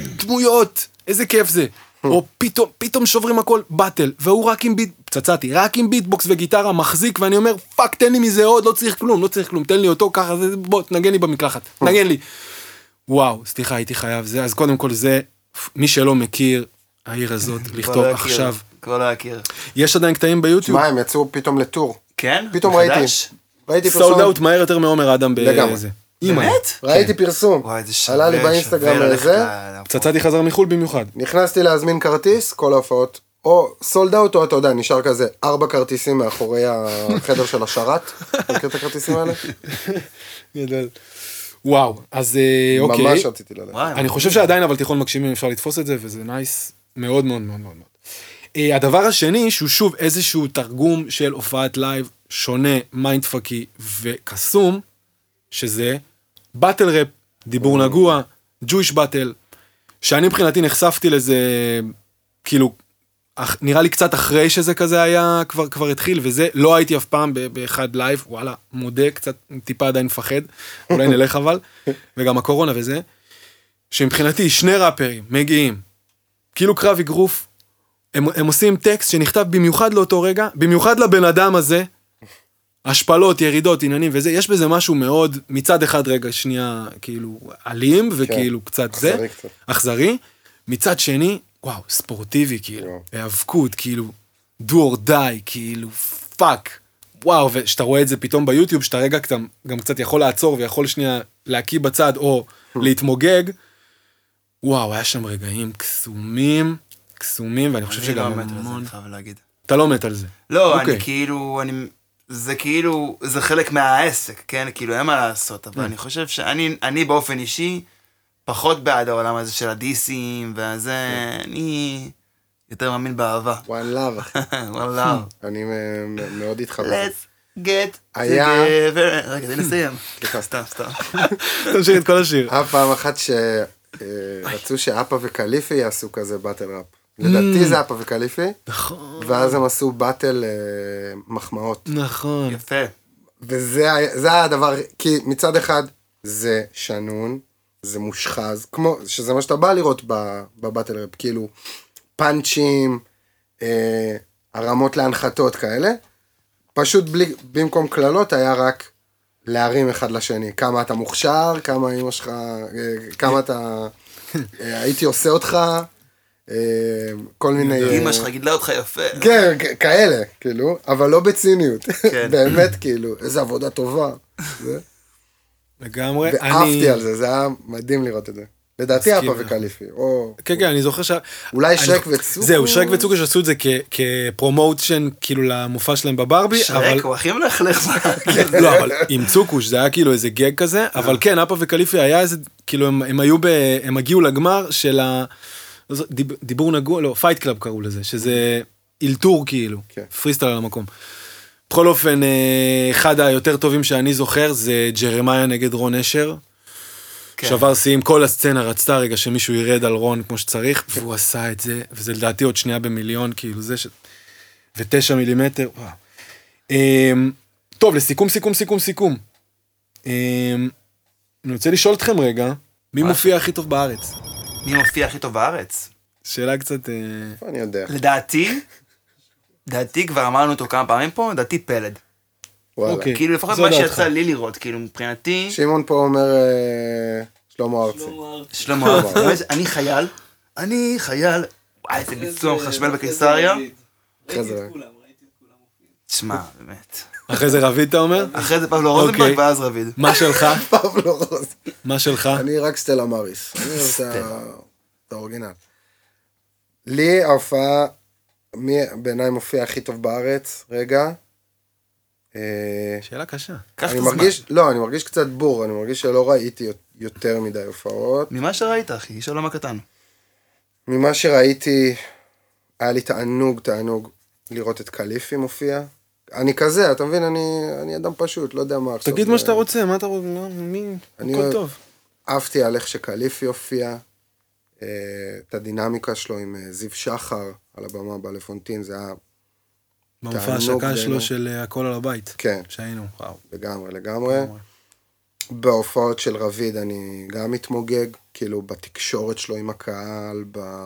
איזה כיף זה. או פתאום שוברים הכל, באטל, והוא רק עם ביט, פצצתי, רק עם ביטבוקס וגיטרה מחזיק, ואני אומר, פאק, תן לי מזה עוד, לא צריך כלום, תן לי אותו ככה, בוא, תנגן לי במקלחת, תנגן לי. וואו, סליחה, הייתי חייב זה, אז קודם כל זה, מי שלא מכיר, העיר הזאת, לכתוב עכשיו כבר לא אכיר. יש עדיין קטעים ביוטיוב. מה, הם יצאו פתאום לטור. כן? פתאום מחדש? ראיתי סולד פרסום. אאוט מהר יותר מעומר אדם לגמרי. בזה. אימא. באמת? ראיתי פרסום. וואי, זה שווה, עלה לי באינסטגרם שווה ללכת לזה. פצצתי חזר מחול במיוחד. נכנסתי להזמין כרטיס, כל ההופעות, או סולד אאוט, או אתה יודע, נשאר כזה 4 כרטיסים מאחורי החדר של השרת. מכיר את הכרטיסים האלה? גדול. וואו, אז אוקיי. ממש רציתי ללכת. וואי, אני חושב שעדיין אבל תיכון מגשימים אפשר לתפוס את זה, וזה נייס מאוד מאוד מאוד מאוד. הדבר השני, שהוא שוב איזשהו תרגום של הופעת לייב שונה, מיינדפאקי וקסום, שזה באטל ראפ, דיבור נגוע, ג'ויש באטל, שאני מבחינתי נחשפתי לזה, כאילו, נראה לי קצת אחרי שזה כזה היה, כבר התחיל, וזה, לא הייתי אף פעם באחד לייב, וואלה, מודה, קצת טיפה עדיין מפחד, אולי נלך אבל, וגם הקורונה וזה, שמבחינתי שני ראפרים מגיעים, כאילו קרב אגרוף, הם עושים טקסט שנכתב במיוחד לאותו רגע, במיוחד לבן אדם הזה, השפלות, ירידות, עניינים וזה, יש בזה משהו מאוד, מצד אחד רגע, שנייה, כאילו, אלים, וכאילו קצת זה, אכזרי, מצד שני, וואו, ספורטיבי, כאילו, היאבקות, כאילו, do or die, כאילו, פאק, וואו, ושאתה רואה את זה פתאום ביוטיוב, שאתה רגע גם קצת יכול לעצור, ויכול שנייה להקיא בצד, או להתמוגג, וואו, היה שם רגעים קסומים, ואני חושב שגם המון... אתה לא מת על זה. לא, אני כאילו, זה כאילו, זה חלק מהעסק, כן? כאילו, אין מה לעשות, אבל אני חושב שאני באופן אישי, פחות בעד העולם הזה של הדיסים, וזה, אני יותר מאמין באהבה. one love, אחי. one love. אני מאוד איתך. Let's get היה... together. רגע, זה נסיים. סתם. תמשיך את כל השיר. היה פעם אחת שרצו שאפה וקליפי יעשו כזה באטל ראפ. לדעתי זה אפה וקליפי. נכון. ואז הם עשו באטל מחמאות. נכון. יפה. וזה הדבר, כי מצד אחד זה שנון, זה מושחז, כמו, שזה מה שאתה בא לראות בבאטל ראפ, כאילו פאנצ'ים, הרמות להנחתות כאלה, פשוט במקום כללות היה רק להרים אחד לשני, כמה אתה מוכשר, כמה אמא שלך, כמה אתה, הייתי עושה אותך, כל מיני... אמא שלך גידלה אותך יפה. כן, כאלה, כאילו, אבל לא בציניות. באמת, כאילו, איזו עבודה טובה. לגמרי. ואהבתי על זה, זה היה מדהים לראות את זה. לדעתי אפה וקליפי. כן, אני זוכר אולי שרק וצוקו. זהו, שרק וצוקו שעשו את זה כפרומוטשן, כאילו למופע שלהם בברבי. שרק, הוא הכי מלכלך. לא, אבל עם צוקוש, זה היה כאילו איזה גג כזה, אבל כן, אפה וקליפי היה איזה, כאילו הם הגיעו לגמר של דיבור נגוע, לא, פייט קלאב קראו לזה, שזה אילתור כאילו, פריסטייל על המקום. בכל אופן, אחד היותר טובים שאני זוכר, זה ג'רמיה נגד רון אשר, שבר שיאים, כל הסצנה רצתה רגע שמישהו ירד על רון כמו שצריך, והוא עשה את זה, וזה לדעתי עוד שנייה במיליון, כאילו זה ו9 מילימטר, וואו. טוב, לסיכום. אני רוצה לשאול אתכם רגע, מי מופיע הכי טוב בארץ? מי מופיע הכי טוב בארץ? שאלה קצת... אני יודע. לדעתי כבר אמרנו אותו כמה פעמים פה, לדעתי פלד. וואלה. כאילו לפחות מה שיצא לי לראות, כאילו מבחינתי... שמעון פה אומר שלמה ארצי. שלמה ארצי. אני חייל. וואי, איזה ביצוע חשמל בקיסריה. ראיתי את כולם. תשמע, באמת. אחרי זה רביד אתה אומר? אחרי זה פבלו רוזנברג ואז רביד. מה שלך? פבלו רוז. מה שלך? אני רק סטלה מריס. אני אוהב את האורגינל. לי ההופעה, מי בעיניי מופיע הכי טוב בארץ, רגע. שאלה קשה. אני מרגיש קצת בור, אני מרגיש שלא ראיתי יותר מדי הופעות. ממה שראית, אחי, איש עולם הקטן. ממה שראיתי, היה לי תענוג לראות את קליפי מופיע. אני כזה, אתה מבין, אני אדם פשוט, לא יודע מה עכשיו. תגיד מה שאתה רוצה, מה אתה רוצה, מי, הכל טוב. אהבתי על איך שקליפי הופיע, את הדינמיקה שלו עם זיו שחר על הבמה בלפונטין, זה היה... במופע השקה שלו של הכל על הבית. כן. שהיינו, וואו. לגמרי. בהופעות של רביד אני גם מתמוגג, כאילו בתקשורת שלו עם הקהל,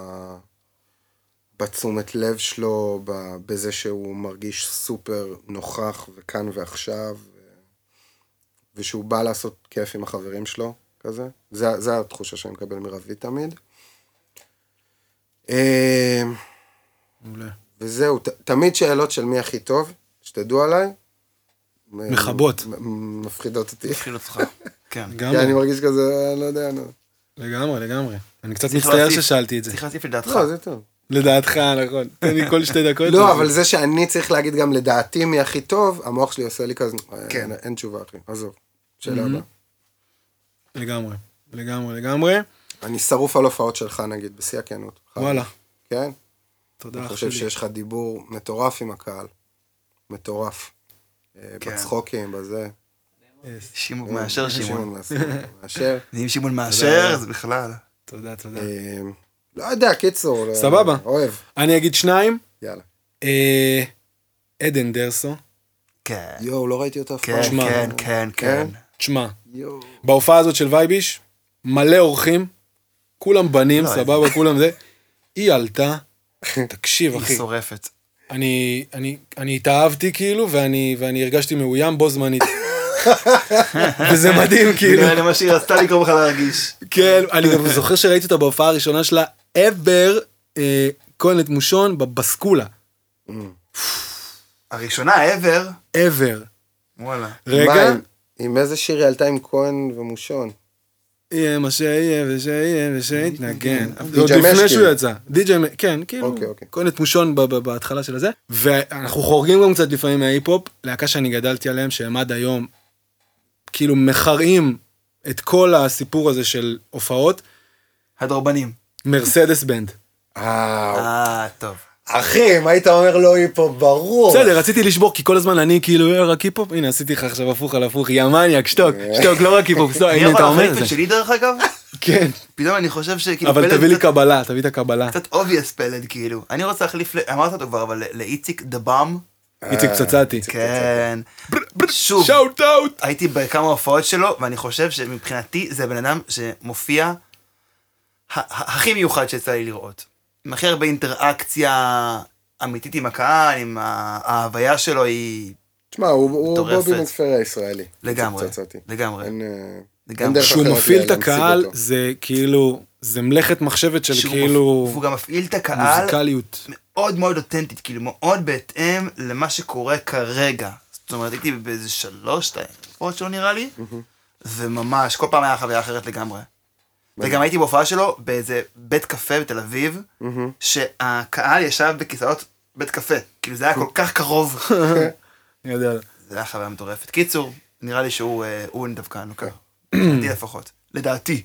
בתשומת לב שלו, בזה שהוא מרגיש סופר נוכח וכאן ועכשיו, ושהוא בא לעשות כיף עם החברים שלו, כזה. זה התחושה שאני מקבל מרביד תמיד. מעולה. וזהו, תמיד שאלות של מי הכי טוב, שתדעו עליי. מחבות. מפחידות אותי. מפחיד אותך. כן. כי אני מרגיש כזה, לא יודע, לגמרי. אני קצת מצטער ששאלתי את זה. צריך להוסיף לדעתך. לא, זה טוב. לדעתך, נכון. תן לי כל 2 דקות. לא, אבל זה שאני צריך להגיד גם לדעתי מי הכי טוב, המוח שלי עושה לי כזה, אין תשובה, אחי, עזוב. שאלה הבאה. לגמרי. אני שרוף על הופעות שלך, נגיד, בשיא הכנות. וואלה. כן? תודה אני אח חושב שלי. שיש לך דיבור מטורף עם הקהל. מטורף. בצחוקים, בזה. שמעון מאשר שמעון. מאשר. אם שמעון מאשר, זה בכלל. תודה. לא יודע, קיצור. סבבה. אוהב. אני אגיד 2. יאללה. עדן דרסו. כן. יואו, לא ראיתי אותה אף פעם. כן. תשמע, יואו. בהופעה הזאת של וייביש, מלא אורחים, כולם בנים, סבבה, כולם זה. היא עלתה, תקשיב, אחי. היא שורפת. אני התאהבתי כאילו, ואני הרגשתי מאוים בו זמנית. וזה מדהים כאילו. זה מה שהיא רצתה לקרוא לך להרגיש. כן, אני גם זוכר שראיתי אותה בהופעה הראשונה שלה, ever, כהן את מושון, בסקולה. הראשונה, ever. וואלה. רגע. עם איזה שיר היא עלתה עם כהן ומושון? יהיה מה שיהיה ושיתנגן. די.ג'יי עוד לפני משקין. שהוא יצא. די.ג'יי, כן, כאילו, אוקיי. כהן את מושון בהתחלה של הזה. ואנחנו חורגים גם קצת לפעמים מההיפ-הופ, להקה שאני גדלתי עליהם, שהם עד היום, כאילו מחראים את כל הסיפור הזה של הופעות, הדרבנים. מרסדס בנד. טוב. אחי, אם היית אומר לא היפ-הופ, ברור. בסדר, רציתי לשבור, כי כל הזמן אני כאילו, רק היפ-הופ, הנה, עשיתי לך עכשיו הפוך על הפוך, יא מניאק, שתוק, לא רק היפ-הופ, אני הנה, אתה יכול אומר את להחליף זה. את שלי דרך אגב? כן, פתאום אני חושב שכאילו... אבל פלד תביא לי קצת- קבלה, תביא את הקבלה. קצת obvious פלד כאילו. אני רוצה להחליף, אמרת אותו כבר, אבל לאיציק דה באם. איציק פצצתי. כן. שוב, שאוט אאוט. הייתי בכמה הופעות שלו, ואני חושב שמבחינתי זה בן אדם שמופיע הכי מיוחד שיצא לי לראות. עם הכי הרבה אינטראקציה אמיתית עם הקהל, עם ההוויה שלו היא תשמע, הוא מטורפת. בובי מנספריה הישראלי. לגמרי, פצצתי. לגמרי. אין לגמרי. דרך כשהוא אחרת מפעיל את להמשיג הקהל, אותו. זה כאילו, זה מלאכת מחשבת של שהוא כאילו, והוא גם מפעיל את הקהל מוזיקליות. מאוד מאוד אותנטית, כאילו מאוד בהתאם למה שקורה כרגע. זאת אומרת, הייתי באיזה 3 הופעות שלו נראה לי, וממש, כל פעם היה חוויה אחרת לגמרי. וגם הייתי בהופעה שלו באיזה בית קפה בתל אביב, שהקהל ישב בכיסאות בית קפה. כאילו זה היה כל כך קרוב. אני יודע. זה היה חוויה מטורפת. קיצור, נראה לי שהוא דווקא נוקר. לדעתי לפחות. לדעתי.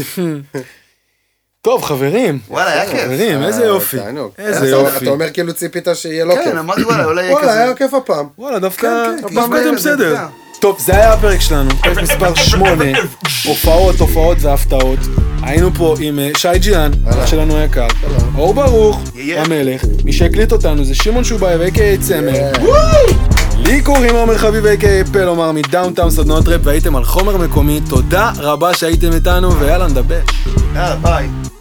טוב, חברים. וואלה, היה כיף. חברים, איזה יופי. תענוג. איזה יופי. אתה אומר כאילו ציפית שיהיה לא כיף. כן, אמרתי וואלה, אולי יהיה וואלה, היה כזה. כיף הפעם. וואלה, דווקא כן, דווקא אתם זה בסדר. נפלא. טוב, זה היה הפרק שלנו, פרק מספר 8, הופעות והפתעות. היינו פה עם שי ג'יאן, אח שלנו היקר, אור ברוך, המלך, מי שהקליט אותנו זה שמעון שובאי a.k.a. צמר. לי קוראים עומר חביב a.k.a. פלומר מדאונטאון סדנות ראפ, והייתם על חומר מקומי. תודה רבה שהייתם איתנו, ויאללה נדבר. יאללה, ביי.